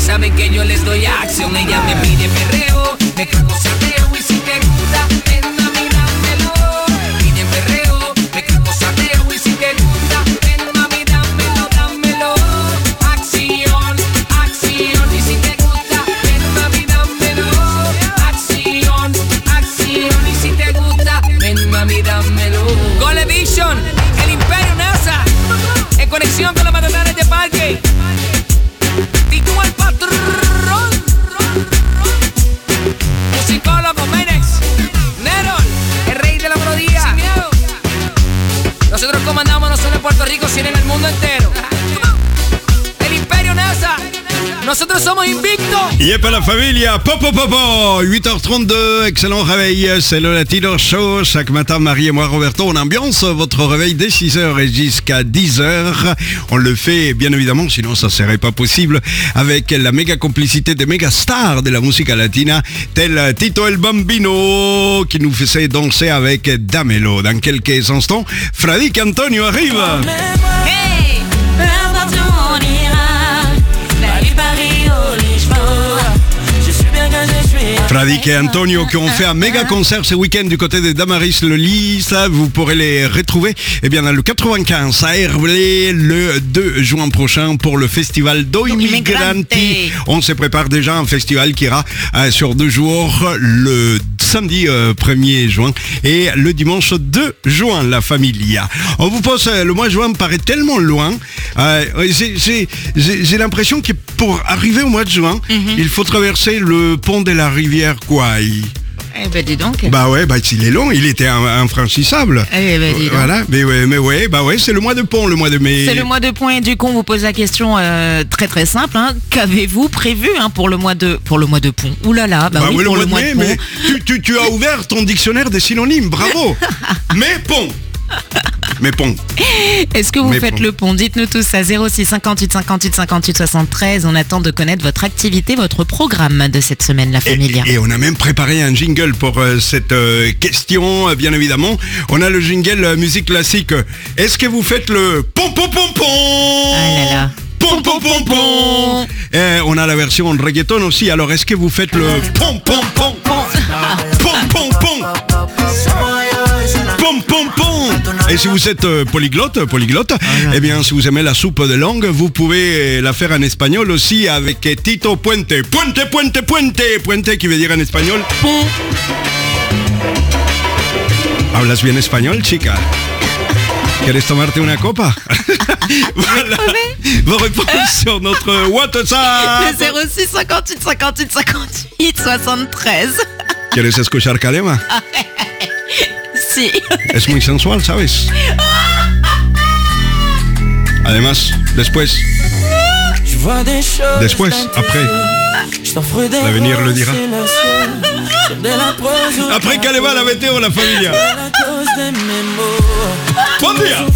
Speaker 21: Saben que yo les doy acción. Ella me pide perreo, me cago sateo y si te gusta, ven mami dámelo. Pide perreo, me cago sateo y si te gusta, ven mami dámelo, dámelo. Acción, acción y si te gusta, ven mami dámelo. Acción, acción y si te gusta, ven mami dámelo. Gold Edition, el Imperio NASA, en conexión con los matatanes de Parque. Tito el patrón, musicólogo Menex, Nerol, el rey de la melodía. Sin miedo. Nosotros comandamos no solo en Puerto Rico, sino en el mundo entero. El Imperio NASA, nosotros somos invictos.
Speaker 1: Yep, la familia, popo, 8h32, excellent réveil, c'est le Latino Show. Chaque matin, Marie et moi, Roberto, on ambiance votre réveil dès 6h et jusqu'à 10h. On le fait, bien évidemment, sinon ça serait pas possible, avec la méga complicité des méga stars de la musica latina, tel Tito el Bambino, qui nous faisait danser avec Damelo. Dans quelques instants, Fradique Antonio arrive.
Speaker 6: Hey,
Speaker 1: Fradique et Antonio qui ont fait un méga concert ce week-end du côté de Damaris le Lys. Vous pourrez les retrouver dans le 95 à Herblay le 2 juin prochain pour le festival Do Immigranti. On se prépare déjà un festival qui ira sur 2 jours, le samedi 1er juin et le dimanche 2 juin, la familia. On vous pose, le mois de juin me paraît tellement loin. J'ai l'impression que pour arriver au mois de juin, il faut traverser le pont de la rivière Kouai.
Speaker 2: Eh ben dis donc.
Speaker 1: Bah ouais, il est long, il était infranchissable.
Speaker 2: Eh ben dis donc.
Speaker 1: Voilà, mais ouais, c'est le mois de pont, le mois de mai.
Speaker 2: C'est le mois de pont et du coup on vous pose la question très très simple. Qu'avez-vous prévu pour le mois de pont? Ouh là là,
Speaker 1: oui,
Speaker 2: pour le mois de pont.
Speaker 1: Mais tu as ouvert ton dictionnaire des synonymes, bravo. Mais pont. Mais pont.
Speaker 2: Est-ce que vous faites le pont? Dites-nous tous à 06 58 58 58 73. On attend de connaître votre activité, votre programme de cette semaine, la familia.
Speaker 1: Et on a même préparé un jingle pour cette question, bien évidemment. On a le jingle musique classique. Est-ce que vous faites le pom pom pom pom?
Speaker 2: Ah là là.
Speaker 1: Pom pom pom pom. Et on a la version reggaeton aussi. Alors est-ce que vous faites le pom pom pom pom pom pom pom pom pom pom? Et si vous êtes polyglotte, eh bien si vous aimez la soupe de langue, vous pouvez la faire en espagnol aussi avec Tito Puente. Puente, puente, puente. Puente qui veut dire en espagnol pont. ¿Hablas bien español, chica? ¿Quieres tomarte una copa? Voilà. Vos réponses sur notre WhatsApp.
Speaker 2: Le 06 58 58 58 73.
Speaker 1: ¿Quieres escuchar Calema?
Speaker 2: Sí.
Speaker 1: Es muy sensual, ¿sabes? Además, después, après, l'avenir le dira. Après Calema, la météo, la familia. Bom dia!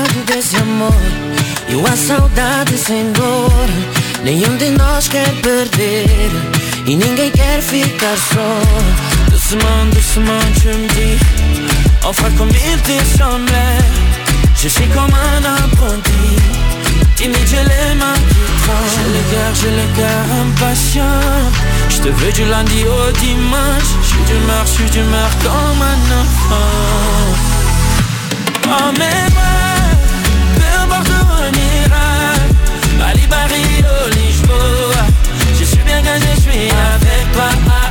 Speaker 6: E a saudade sem dor, nenhum de nós quer perder e ninguém quer ficar só. Doucement, tu me dis, enfin combien t'es semblé. Je suis comme un apprenti, timide, j'ai les mains qui tremblent. J'ai le cœur impatient, je te veux du lundi au dimanche. Je suis d'humeur comme un enfant. Emmène-moi, peu importe où on ira, à Libari ou Lisboa. Je suis bien quand je suis avec toi.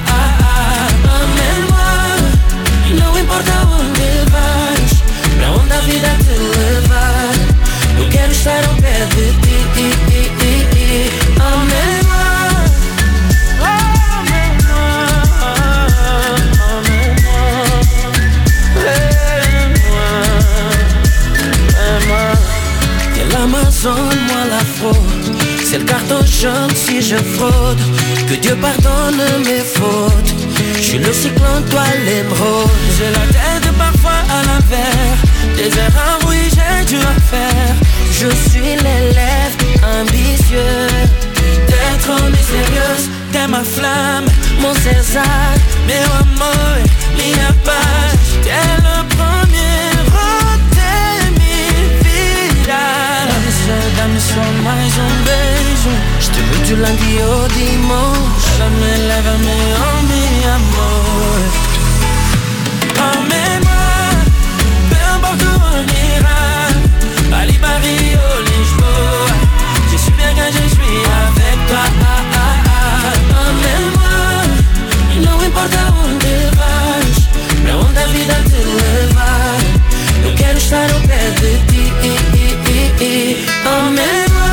Speaker 6: Emmène-moi, e não importa onde vais, pra onde a vida te levar. Eu quero estar ao pé de ti. Emmène-moi. L'Amazon, moi la fraude, c'est le carton jaune si je fraude. Que Dieu pardonne mes fautes. Je suis le cyclone, toi l'émeraude. J'ai la tête parfois à l'envers, des erreurs, oui j'ai dû en faire. Je suis l'élève ambitieux, t'es trop mystérieuse, t'es ma flamme, mon César, meu amor, minha paz. T'es le premier Dá-me só mais beijo. Je te veux
Speaker 21: du lundi au dimanche. Lève-moi, oh mi amor. Emmène-moi, peu importe où on ira, Paris, Paris, oh Lisboa. Je suis bien quand je suis avec toi. Emmène-moi, não importa onde vais, pra onde a vida te levar. Eu quero estar ao pé de ti. Emmène-moi.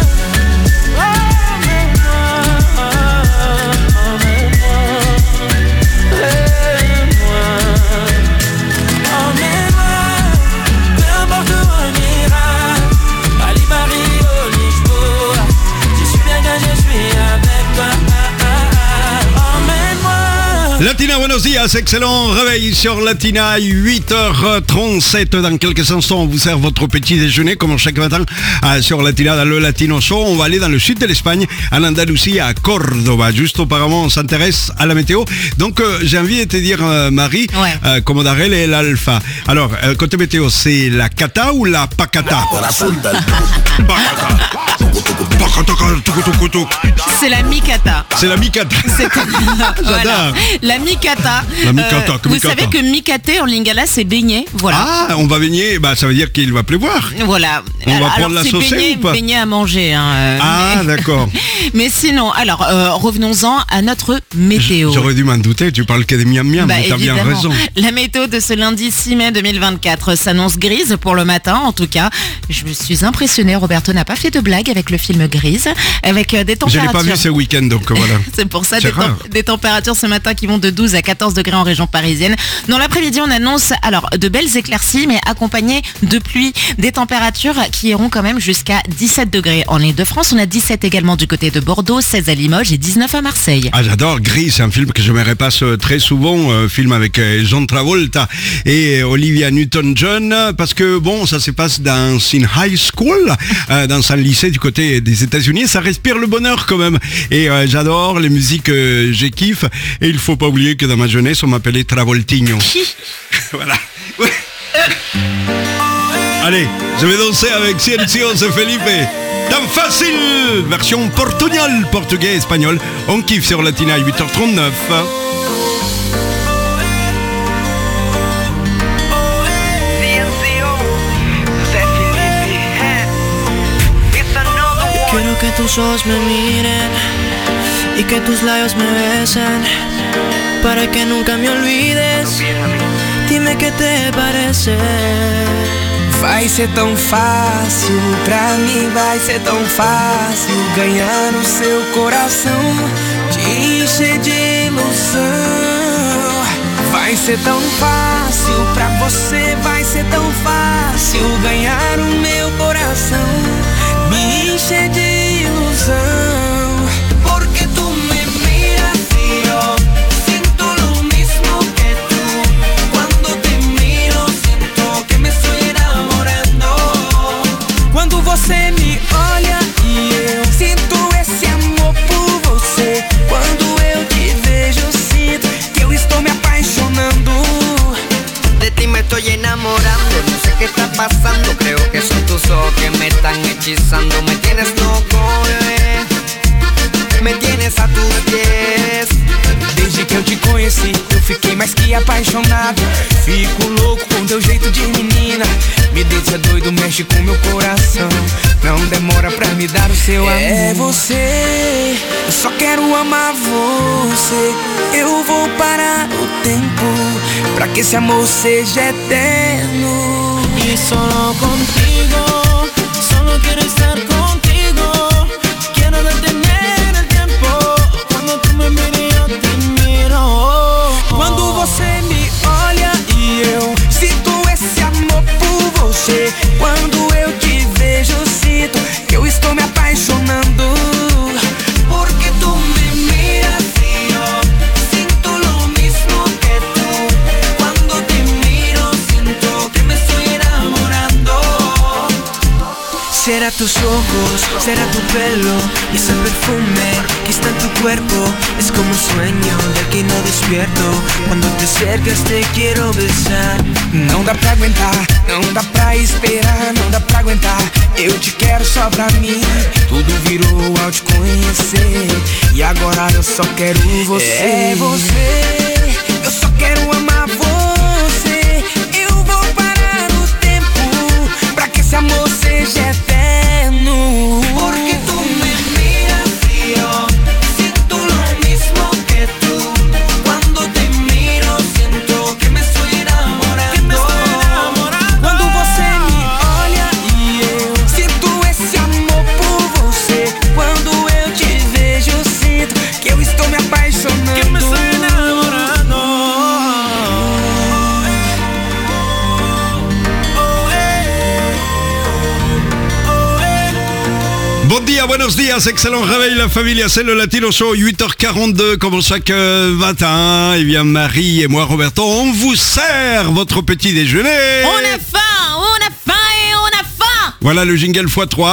Speaker 1: Latina, buenos días, excellent réveil sur Latina, 8h37. Dans quelques instants, on vous sert votre petit déjeuner, comme chaque matin sur Latina, dans le Latino Show. On va aller dans le sud de l'Espagne, en Andalousie, à Córdoba. Juste auparavant, on s'intéresse à la météo. Donc, j'ai envie de te dire, Marie, comment Darrel et l'Alpha. Alors, côté météo, c'est la cata ou la pacata?
Speaker 2: C'est la micata.
Speaker 1: C'est la micata.
Speaker 2: Voilà. La micata. Vous savez que micater en lingala, c'est baigner. Voilà.
Speaker 1: Ah, on va baigner. Bah, ça veut dire qu'il va pleuvoir.
Speaker 2: Voilà.
Speaker 1: On va prendre la sauce ou pas?
Speaker 2: Baigner à manger.
Speaker 1: Ah, d'accord.
Speaker 2: Mais sinon, alors, revenons-en à notre météo.
Speaker 1: J'aurais dû m'en douter. Tu parles que des miam-miam, mais t'as bien raison.
Speaker 2: La météo de ce lundi 6 mai 2024 s'annonce grise pour le matin, en tout cas. Je me suis impressionnée. Roberto n'a pas fait de blague avec le film Grise, avec des températures.
Speaker 1: Je l'ai pas vu ce week-end, donc voilà.
Speaker 2: C'est pour ça, des températures ce matin qui vont de 12 à 14 degrés en région parisienne. Dans l'après-midi, on annonce alors de belles éclaircies, mais accompagnées de pluie. Des températures qui iront quand même jusqu'à 17 degrés en Ile-de-France. On a 17 également du côté de Bordeaux, 16 à Limoges et 19 à Marseille.
Speaker 1: Ah, j'adore Grise, c'est un film que je me repasse très souvent, film avec John Travolta et Olivia Newton-John, parce que bon, ça se passe dans une high school, dans un lycée du côté des États-Unis. Ça respire le bonheur quand même. Et j'adore les musiques, je kiffe. Et il faut pas oublier que dans ma jeunesse, on m'appelait Travoltigno. Voilà. Ouais. Allez, je vais danser avec Ciencio Felipe. Tan facile, version portugnole, portugais, espagnol. On kiffe sur Latina, 8h39.
Speaker 21: Quiero que tus ojos me miren y que tus labios me besen, para que nunca me olvides. Dime qué te parece.
Speaker 3: Vai ser tão fácil, pra mim vai ser tão fácil ganhar o seu coração, te encher de ilusão. Vai ser tão fácil, pra você vai ser tão fácil ganhar o meu coração, me encher de ilusão. Porque tu me miras y yo siento lo mismo que tú. Cuando te miro siento que me estoy enamorando. Quando você me olha e eu sinto esse amor por você. Quando eu te vejo sinto que eu estou me apaixonando.
Speaker 22: De ti me estoy enamorando, no sé qué está pasando. Creo que son tus ojos que me están hechizando. Me tienes loco, bebé, me tienes a tus pies.
Speaker 3: Desde que eu te conheci, eu fiquei mais que apaixonado. Fico louco com teu jeito de menina. Me deixa doido, mexe com meu coração. Não demora pra me dar o seu amor. É você, eu só quero amar você. Eu vou parar o tempo pra que esse amor seja eterno.
Speaker 21: Y solo contigo, solo quiero estar contigo. Quiero detener el tiempo. Cuando tú me mires yo te miro.
Speaker 3: Quando você me olha e eu sinto esse amor por você. Quando eu te vejo sinto que eu estou me apaixonando. Porque tu me miras y yo siento lo mismo que tú. Cuando te miro siento que me estoy enamorando. Será tus ojos, será tu pelo y ese perfume que está en tu cuerpo. Es como un sueño del que no despierto. Cuando te acercas te quiero besar. Não dá pra aguentar, não dá pra esperar, não dá pra aguentar.
Speaker 22: Eu te quero só pra mim. Tudo virou ao te conhecer. E agora eu só quero você. É você. Eu só quero amar você. Eu vou parar o tempo pra que esse amor seja eterno. Porque tu me miras y yo siento lo mismo que tú. Cuando te miro siento que me estoy enamorando. Quando você me olha e eu sinto esse amor por você. Quando eu te vejo eu sinto que eu estou me apaixonando. Que me estoy enamorando.
Speaker 1: Bon dia, buenos dias, excellent réveil la famille, c'est le Latino Show, 8h42 comme chaque matin. Et bien Marie et moi Roberto, on vous sert votre petit déjeuner.
Speaker 2: On a faim, on a faim et on a faim.
Speaker 1: Voilà le jingle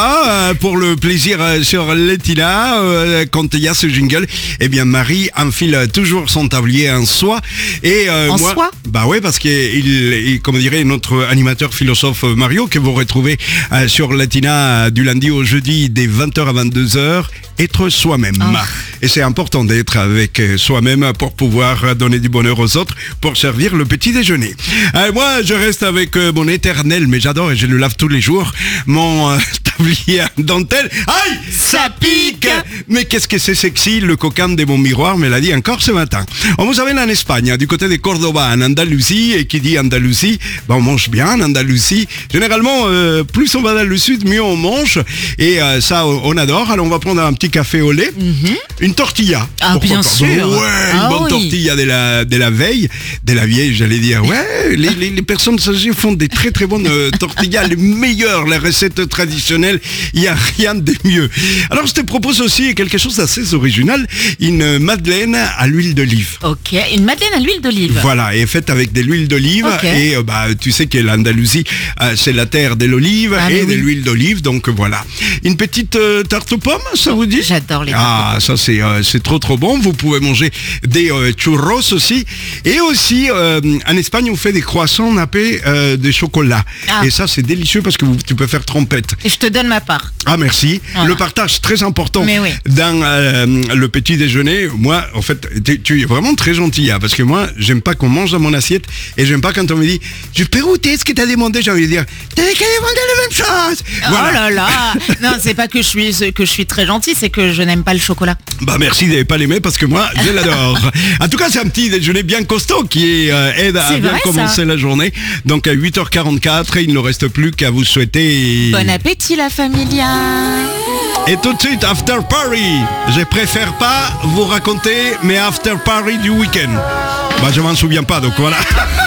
Speaker 1: x3 pour le plaisir sur Latina. Quand il y a ce jingle, eh bien Marie enfile toujours son tablier en soie. Et
Speaker 2: en
Speaker 1: moi,
Speaker 2: soie?
Speaker 1: Bah ouais, parce qu'il, comme dirait notre animateur philosophe Mario, que vous retrouvez sur Latina du lundi au jeudi des 20h à 22h, être soi-même.
Speaker 2: Oh.
Speaker 1: Et c'est important d'être avec soi-même pour pouvoir donner du bonheur aux autres, pour servir le petit déjeuner. Moi, je reste avec mon éternel, mais j'adore et je le lave tous les jours, mon tablier en dentelle. Aïe, ça pique. Mais qu'est-ce que c'est sexy, le coquin de mon miroir me l'a dit encore ce matin. On vous amène en Espagne, du côté de Cordoba, en Andalousie, et qui dit Andalousie, ben on mange bien en Andalousie. Généralement, plus on va dans le sud, mieux on mange, et ça on adore. Alors on va prendre un petit café au lait, une tortilla.
Speaker 2: Ah bien
Speaker 1: pas.
Speaker 2: sûr.
Speaker 1: Ouais, une bonne tortilla de la veille, de la vieille, j'allais dire. Ouais, les personnes âgées font des très très bonnes tortillas, les meilleures, les recettes traditionnelles, il n'y a rien de mieux. Alors je te propose aussi quelque chose d'assez original, une madeleine à l'huile d'olive.
Speaker 2: Ok, une madeleine à l'huile d'olive.
Speaker 1: Voilà, et faite avec de l'huile d'olive.
Speaker 2: Okay.
Speaker 1: Et tu sais que l'Andalousie, c'est la terre de l'olive et de l'huile d'olive, donc voilà. Une petite tarte aux pommes, ça vous dit?
Speaker 2: J'adore les
Speaker 1: Ah, ça c'est trop trop bon. Vous pouvez manger des churros aussi. Et aussi, en Espagne, on fait des croissants nappés de chocolat.
Speaker 2: Ah.
Speaker 1: Et ça, c'est délicieux parce que tu peux faire trompette.
Speaker 2: Et je te donne ma part.
Speaker 1: Ah, merci.
Speaker 2: Voilà.
Speaker 1: Le partage, très important
Speaker 2: Mais oui.
Speaker 1: dans le petit déjeuner. Moi, en fait, tu es vraiment très gentil, hein, parce que moi, j'aime pas qu'on mange dans mon assiette et j'aime pas quand on me dit « Je peux goûter ce que t'as demandé ?» J'ai envie de dire « T'avais qu'à demander la même chose !» Voilà.
Speaker 2: Oh là là. Non, c'est pas que je suis très gentille, c'est que je n'aime pas le chocolat.
Speaker 1: Bah merci de pas l'aimer parce que moi, je l'adore. En tout cas, c'est un petit déjeuner bien costaud qui aide à bien commencer la journée. Donc à 8h44, il ne reste plus qu'à vous souhaiter...
Speaker 2: Bon appétit la familia.
Speaker 1: Et tout de suite, After Party. Je préfère pas vous raconter mes After Party du week-end. Bah je m'en souviens pas, donc voilà.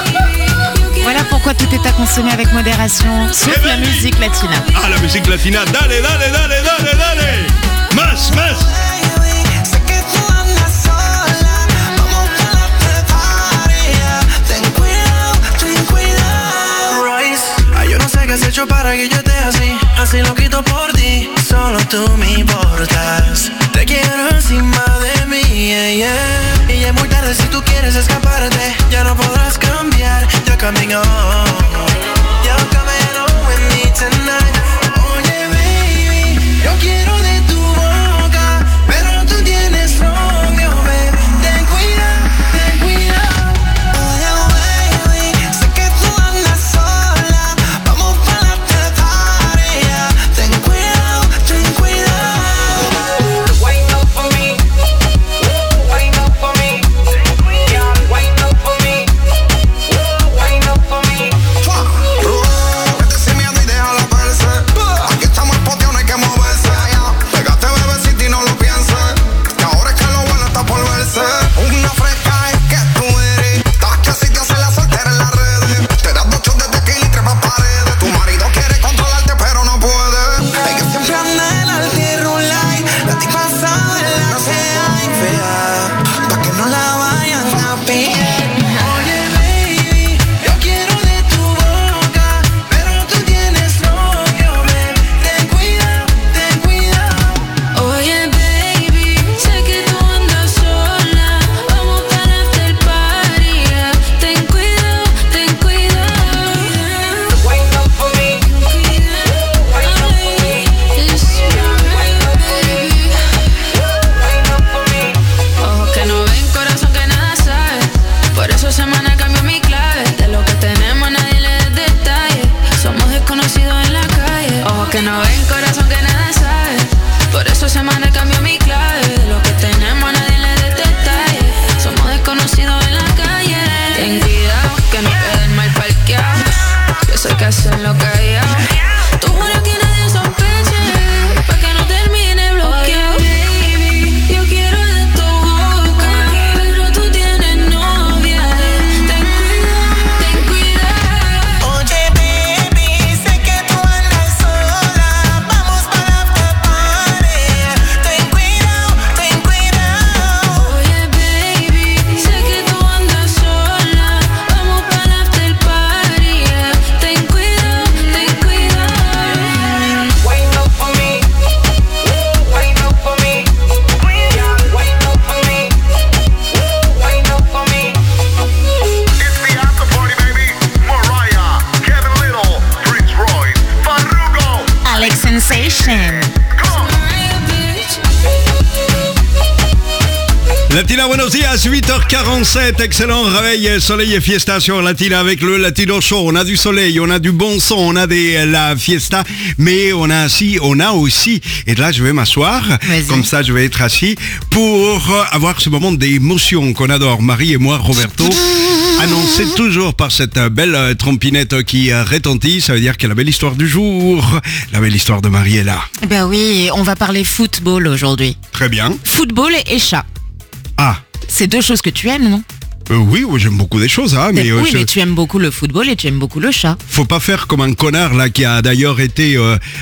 Speaker 2: Voilà pourquoi tout est à consommer avec modération, sauf la musique latina.
Speaker 1: Ah, la musique latina, dale, dale, dale, dale, dale. Más, más.
Speaker 3: ¿Qué has hecho para que yo esté así? Así lo quito por ti. Solo tú me importas. Te quiero encima de mí, yeah, yeah. Y ya es muy tarde si tú quieres escaparte. Ya no podrás cambiar. You're coming on. You're coming on with me tonight. Oye, baby, yo quiero de tu boca, pero tú tienes novio, baby. Ten cuidado, ten cuidado. Oye, baby, sé que tú andas sola. Vamos para la tarea. Ten cuidado, ten cuidado. Wind up for me. Wind up for me. Yeah, wind up for me. Wind up for me.
Speaker 6: que no ven, corazón que nada sabe. Por eso semana cambió mi clave. De lo que tenemos nadie le dé detalle. Somos desconocidos en la calle. Ten cuidado que no queden mal parqueados. Yo sé que hacerlo callado. Tú juras que nadie sospeche, pa' que no termine bloqueado. Baby, yo quiero de tu boca, pero tú tienes novia. Ten cuidado.
Speaker 18: Oye, baby, sé que tú andas sola. Vamos para la after party. Ten cuidado.
Speaker 6: Oye, baby, sé que tú andas sola. Vamos para la after party. Ten cuidado, ten cuidado.
Speaker 22: Wind up for me, wind up for me, yeah, wind up for me, wind up for me.
Speaker 7: It's the after party, baby. Mariah, Kevin Little, Prince Royce, Farruko.
Speaker 2: Alex Sensation.
Speaker 1: Latina, buenos días, 8h47, excellent réveil, soleil et fiesta sur Latina avec le Latino Show. On a du soleil, on a du bon son, on a la fiesta, mais on a aussi, et là je vais m'asseoir, comme ça je vais être assis, pour avoir ce moment d'émotion qu'on adore, Marie et moi, Roberto. Annoncé toujours par cette belle trompinette qui retentit, ça veut dire que la belle histoire du jour, la belle histoire de Marie est là.
Speaker 2: Ben oui, on va parler football aujourd'hui.
Speaker 1: Très bien.
Speaker 2: Football et chat.
Speaker 1: Ah.
Speaker 2: C'est deux choses que tu aimes, non?
Speaker 1: Oui, j'aime beaucoup des choses, hein, mais
Speaker 2: oui, mais tu aimes beaucoup le football et tu aimes beaucoup le chat.
Speaker 1: Faut pas faire comme un connard là qui a d'ailleurs été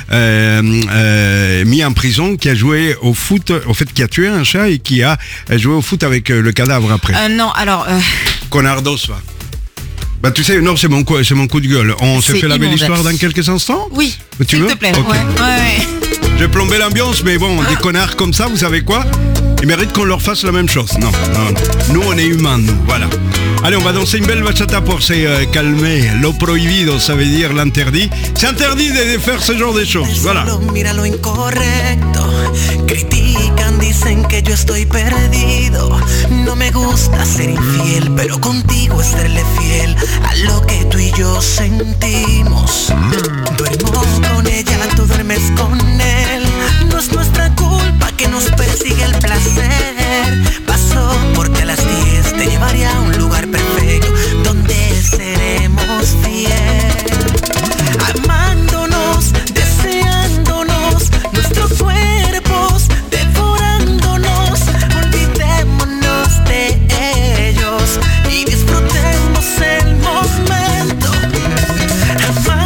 Speaker 1: mis en prison, qui a joué au foot, au fait qui a tué un chat et qui a joué au foot avec le cadavre après.
Speaker 2: Non, alors.
Speaker 1: Connardos, va. Bah tu sais, non, c'est mon coup de gueule. On se fait la belle histoire dans quelques instants.
Speaker 2: Oui.
Speaker 1: Tu veux?
Speaker 2: S'il te plaît.
Speaker 1: Okay.
Speaker 2: Ouais.
Speaker 1: Je vais plomber l'ambiance, mais bon, des connards comme ça, vous savez quoi? Ils méritent qu'on leur fasse la même chose. Non. Nous, on est humains, nous. Voilà. Allez, on va danser une belle bachata pour se calmer. Lo prohibido, ça veut dire l'interdit. C'est interdit de faire ce genre de choses. Voilà.
Speaker 18: Mira lo incorrecto. Critican, dicen que yo estoy perdido. No me gusta ser infiel, pero contigo es serle fiel a lo que tú y yo sentimos. Duermo con ella, tú duermes con él. No es nuestra culpa que nos persigue el placer. Pasó porque a las 10 te llevaré a un lugar perfecto donde seremos fieles. Amándonos, deseándonos, nuestros cuerpos devorándonos. Olvidémonos de ellos y disfrutemos el momento.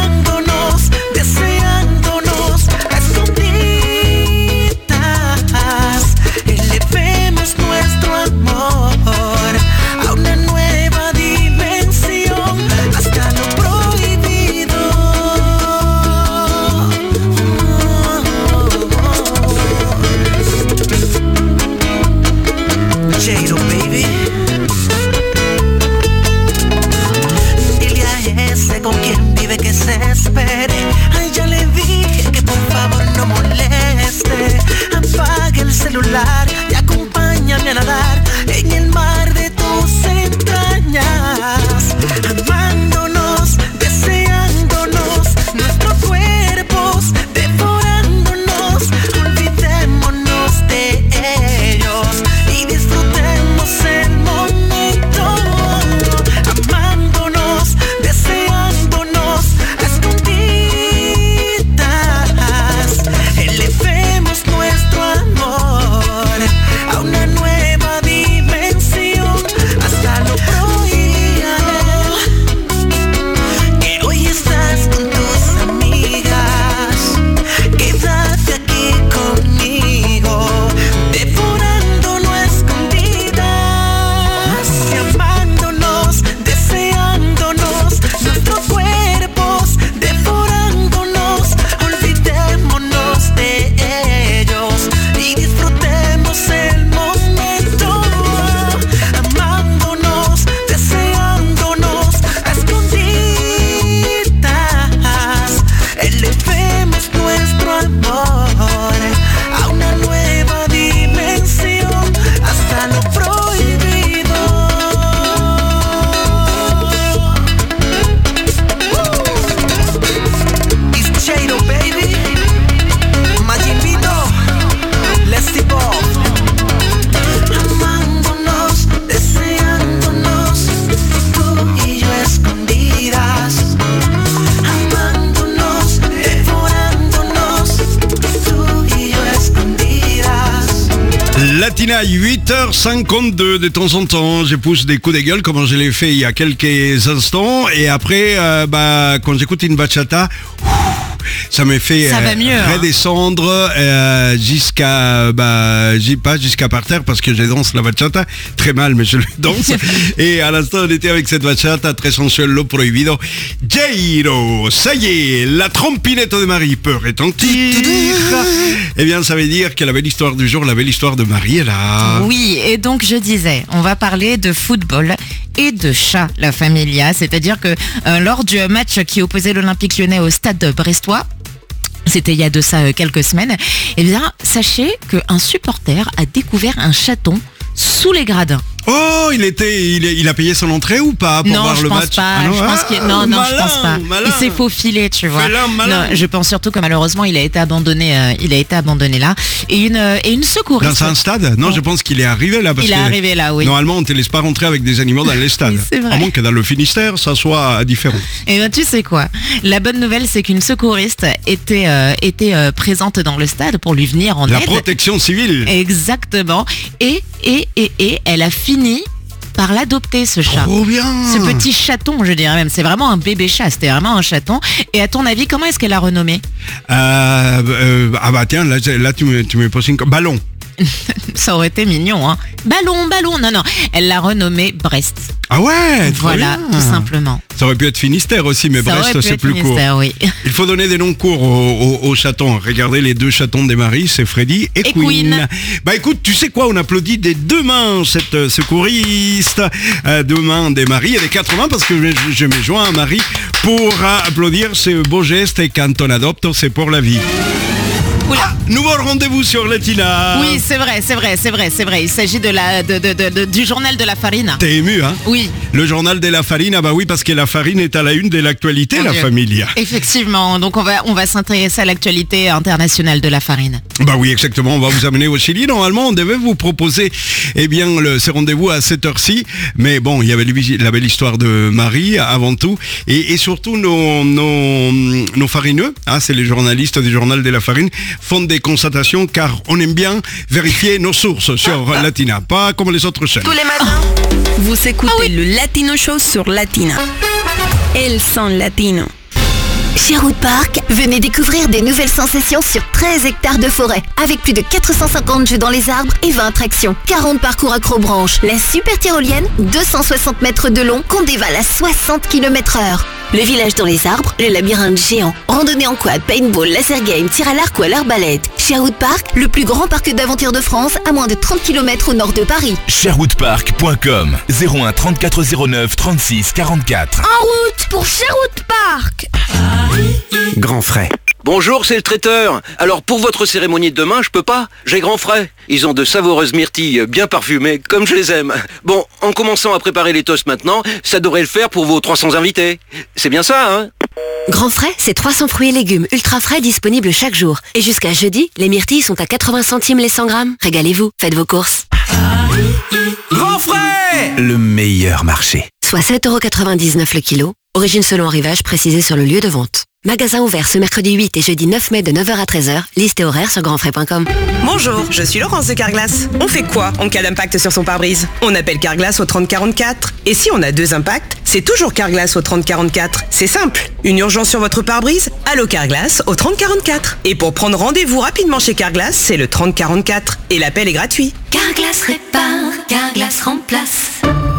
Speaker 1: Latina, 8h52 de temps en temps. Je pousse des coups de gueule comme je l'ai fait il y a quelques instants. Et après, quand j'écoute une bachata, ça me fait
Speaker 2: Ça va mieux,
Speaker 1: redescendre jusqu'à pas jusqu'à par terre parce que je danse la bachata très mal, mais je le danse. Et à l'instant on était avec cette bachata très sensuelle, Lo Prohibido. Jairo, ça y est, la trompinette de Marie peut retentir. Eh bien ça veut dire que la belle histoire du jour, la belle histoire de Marie est là.
Speaker 2: Oui, et donc je disais, on va parler de football et de chat, la Familia. C'est-à-dire que lors du match qui opposait l'Olympique Lyonnais au stade brestois, c'était il y a de ça quelques semaines, eh bien, sachez qu'un supporter a découvert un chaton sous les gradins.
Speaker 1: Oh, il a payé son entrée ou pas pour voir le match?
Speaker 2: Non, je pense pas. Non, je pense pas.
Speaker 1: Malin.
Speaker 2: Il s'est faufilé, tu vois.
Speaker 1: Malin.
Speaker 2: Non, je pense surtout que malheureusement, il a été abandonné là. Et une secouriste.
Speaker 1: Dans un stade? Non, je pense qu'il est arrivé là.
Speaker 2: Il est arrivé là, oui.
Speaker 1: Normalement, on ne te laisse pas rentrer avec des animaux dans les stades.
Speaker 2: C'est vrai.
Speaker 1: À moins que dans le Finistère, ça soit différent.
Speaker 2: Et bien, tu sais quoi? La bonne nouvelle, c'est qu'une secouriste était présente dans le stade pour lui venir en aide.
Speaker 1: La protection civile.
Speaker 2: Exactement. Et elle a fini par l'adopter, ce chat.
Speaker 1: Trop bien.
Speaker 2: Ce petit chaton, je dirais même. C'est vraiment un bébé chat, c'était vraiment un chaton. Et à ton avis, comment est-ce qu'elle l'a renommé?
Speaker 1: Tiens, là tu me poses une... Ballon.
Speaker 2: Ça aurait été mignon, hein. Ballon. Non. Elle l'a renommé Brest.
Speaker 1: Ah ouais,
Speaker 2: voilà,
Speaker 1: bien.
Speaker 2: tout simplement.
Speaker 1: Ça aurait pu être Finistère aussi, mais
Speaker 2: Ça
Speaker 1: Brest c'est plus court.
Speaker 2: Oui.
Speaker 1: Il faut donner des noms courts aux chatons. Regardez les deux chatons des Marie, c'est Freddy et Queen. Bah écoute, tu sais quoi, on applaudit des deux mains cette secouriste. Deux mains des Marie et des quatre mains parce que je me joins à Marie pour applaudir ce beau geste et quand on adopte, c'est pour la vie. Nouveau rendez-vous sur Latina.
Speaker 2: Oui, c'est vrai. Il s'agit du journal de la farine.
Speaker 1: T'es ému, hein?
Speaker 2: Oui.
Speaker 1: Le journal de la farine, bah oui, parce que la farine est à la une de l'actualité, la Familia.
Speaker 2: Effectivement, donc on va s'intéresser à l'actualité internationale de la farine.
Speaker 1: Bah oui, exactement, on va vous amener au Chili. Normalement, on devait vous proposer, ce rendez-vous à cette heure-ci. Mais bon, il y avait la belle histoire de Marie avant tout. Et surtout, nos farineux, c'est les journalistes du journal de la farine, font des constatations car on aime bien vérifier nos sources sur Latina, pas comme les autres chaînes.
Speaker 5: Tous les matins, vous écoutez le Latino Show sur Latina. El son latino.
Speaker 9: Sherwood Park, venez découvrir des nouvelles sensations sur 13 hectares de forêt, avec plus de 450 jeux dans les arbres et 20 attractions, 40 parcours accrobranches, la super tyrolienne, 260 mètres de long qu'on dévale à 60 km/h. Le village dans les arbres, le labyrinthe géant, randonnée en quad, paintball, laser game, tir à l'arc ou à l'arbalète. Sherwood Park, le plus grand parc d'aventure de France, à moins de 30 km au nord de Paris.
Speaker 8: Sherwoodpark.com 01 34 09 36 44.
Speaker 9: En route pour Sherwood Park.
Speaker 15: Grand frais.
Speaker 10: Bonjour, c'est le traiteur. Alors pour votre cérémonie de demain, je peux pas. J'ai grand frais. Ils ont de savoureuses myrtilles bien parfumées, comme je les aime. Bon, en commençant à préparer les toasts maintenant, ça devrait le faire pour vos 300 invités. C'est bien ça, hein?
Speaker 23: Grand frais, c'est 300 fruits et légumes ultra frais disponibles chaque jour. Et jusqu'à jeudi, les myrtilles sont à 80 centimes les 100 grammes. Régalez-vous, faites vos courses.
Speaker 8: Grand frais! Le meilleur marché.
Speaker 23: Soit 7,99€ le kilo. Origine selon arrivage précisée sur le lieu de vente. Magasin ouvert ce mercredi 8 et jeudi 9 mai de 9h à 13h. Liste et horaire sur grandfrais.com.
Speaker 24: Bonjour, je suis Laurence de Carglass. On fait quoi en cas d'impact sur son pare-brise? On appelle Carglass au 3044. Et si on a deux impacts, c'est toujours Carglass au 3044. C'est simple. Une urgence sur votre pare-brise? Allô Carglass au 3044. Et pour prendre rendez-vous rapidement chez Carglass, c'est le 3044. Et l'appel est gratuit.
Speaker 6: Carglass répare, Carglass remplace.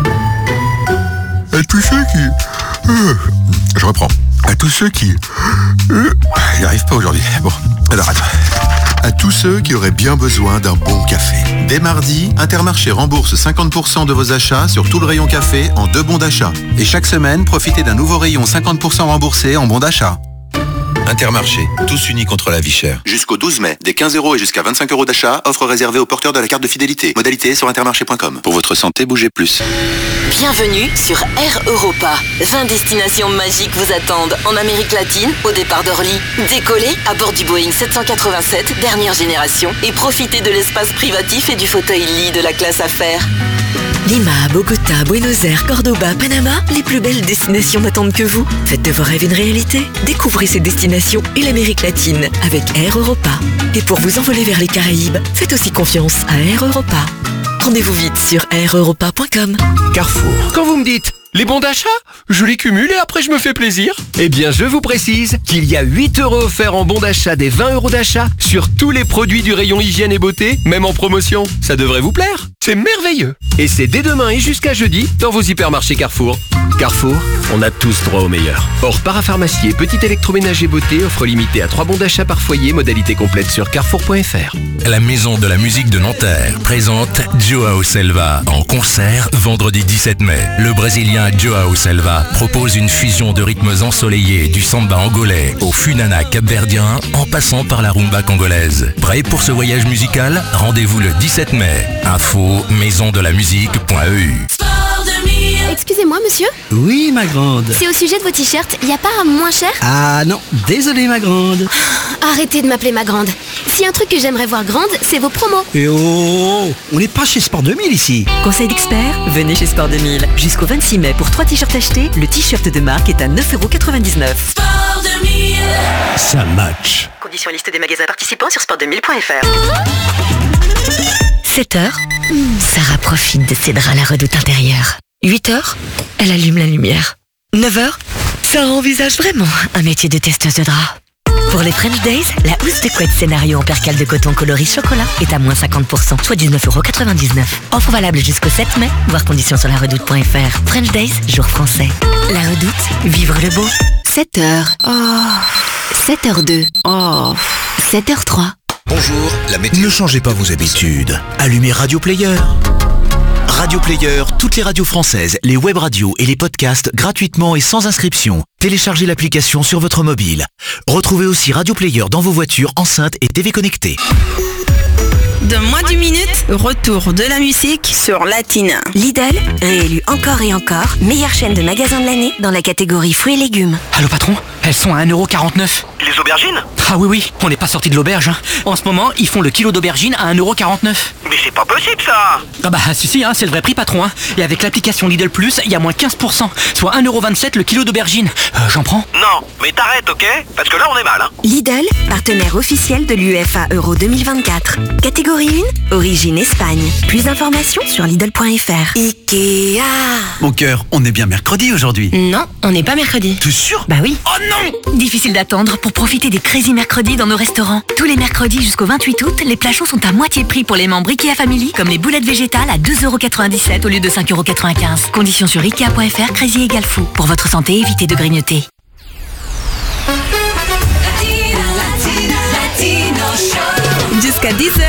Speaker 25: À tous ceux qui... Je reprends. À tous ceux qui... J'y arrive pas aujourd'hui. Bon, alors attends. À tous ceux qui auraient bien besoin d'un bon café. Dès mardi, Intermarché rembourse 50% de vos achats sur tout le rayon café en 2 bons d'achat. Et chaque semaine, profitez d'un nouveau rayon 50% remboursé en bons d'achat.
Speaker 26: Intermarché, tous unis contre la vie chère.
Speaker 25: Jusqu'au 12 mai, des 15 € et jusqu'à 25 € d'achat, offre réservée aux porteurs de la carte de fidélité. Modalité sur intermarché.com. Pour votre santé, bougez plus.
Speaker 27: Bienvenue sur Air Europa. 20 destinations magiques vous attendent en Amérique latine, au départ d'Orly. Décollez à bord du Boeing 787, dernière génération, et profitez de l'espace privatif et du fauteuil lit de la classe affaires.
Speaker 23: Lima, Bogota, Buenos Aires, Cordoba, Panama, les plus belles destinations n'attendent que vous. Faites de vos rêves une réalité. Découvrez ces destinations et l'Amérique latine avec Air Europa. Et pour vous envoler vers les Caraïbes, faites aussi confiance à Air Europa. Rendez-vous vite sur aireuropa.com.
Speaker 4: Carrefour. Quand vous me dites les bons d'achat, je les cumule et après je me fais plaisir. Eh bien, je vous précise qu'il y a 8 € offerts en bons d'achat des 20 € d'achat sur tous les produits du rayon hygiène et beauté, même en promotion. Ça devrait vous plaire. C'est merveilleux. Et c'est dès demain et jusqu'à jeudi dans vos hypermarchés Carrefour. Carrefour, on a tous droit au meilleur. Or, parapharmacie et petit électroménager beauté offre limitée à 3 bons d'achat par foyer, modalité complète sur carrefour.fr.
Speaker 8: La Maison de la musique de Nanterre présente Joao Selva en concert vendredi 17 mai. Le Brésilien Joao Selva propose une fusion de rythmes ensoleillés du samba angolais au funana capverdien en passant par la rumba congolaise. Prêt pour ce voyage musical? Rendez-vous le 17 mai. Info maisondelamusique.eu.
Speaker 12: Excusez-moi, monsieur?
Speaker 11: Oui, ma grande.
Speaker 12: C'est au sujet de vos t-shirts, y a pas un moins cher?
Speaker 11: Ah non, désolé, ma grande.
Speaker 12: Arrêtez de m'appeler ma grande. Si un truc que j'aimerais voir grande, c'est vos promos.
Speaker 11: Et oh, on n'est pas chez Sport 2000 ici.
Speaker 23: Conseil d'expert, venez chez Sport 2000. Jusqu'au 26 mai, pour 3 t-shirts achetés, le t-shirt de marque est à 9,99 €.
Speaker 12: Sport 2000.
Speaker 11: Ça match.
Speaker 23: Conditions liste des magasins participants sur sport2000.fr. 7h, Sarah profite de ses draps à la redoute intérieure. 8h, elle allume la lumière. 9h, Sarah envisage vraiment un métier de testeuse de draps. Pour les French Days, la housse de couette scénario en percale de coton coloris chocolat est à moins 50%, soit 19,99 €. Offre valable jusqu'au 7 mai, voir conditions sur laredoute.fr. French Days, jour français. La Redoute, vivre le beau.
Speaker 9: 7h. Oh. 7h02. Oh. 7h03.
Speaker 13: Bonjour, la météo. Ne changez pas vos habitudes. Allumez Radio Player. Radio Player, toutes les radios françaises, les web radios et les podcasts gratuitement et sans inscription. Téléchargez l'application sur votre mobile. Retrouvez aussi Radio Player dans vos voitures, enceintes et TV connectées.
Speaker 5: Dans moins d'une minute, retour de la musique sur Latina.
Speaker 16: Lidl, réélu encore et encore, meilleure chaîne de magasins de l'année dans la catégorie fruits et légumes.
Speaker 14: Allô patron, elles sont à 1,49 €.
Speaker 17: Les aubergines?
Speaker 14: Ah oui, on n'est pas sorti de l'auberge. Hein. En ce moment, ils font le kilo d'aubergine à 1,49 €.
Speaker 17: Mais c'est pas possible ça!
Speaker 14: Ah bah si, hein, c'est le vrai prix patron. Hein. Et avec l'application Lidl Plus, il y a moins 15%, soit 1,27 € le kilo d'aubergine. J'en prends?
Speaker 17: Non, mais t'arrêtes, ok? Parce que là on est mal. Hein.
Speaker 16: Lidl, partenaire officiel de l'UEFA Euro 2024. Catégorie 1, origine Espagne. Plus d'informations sur Lidl.fr.
Speaker 5: Ikea.
Speaker 13: Mon cœur, on est bien mercredi aujourd'hui.
Speaker 16: Non, on n'est pas mercredi.
Speaker 13: T'es sûr?
Speaker 16: Bah oui.
Speaker 13: Oh non!
Speaker 16: Difficile d'attendre pour profiter des Crazy Mercredis dans nos restaurants. Tous les mercredis jusqu'au 28 août, les plats chauds sont à moitié prix pour les membres Ikea Family, comme les boulettes végétales à 2,97 € au lieu de 5,15 €. Conditions sur Ikea.fr, Crazy égale fou. Pour votre santé, évitez de grignoter.
Speaker 5: Jusqu'à 10h.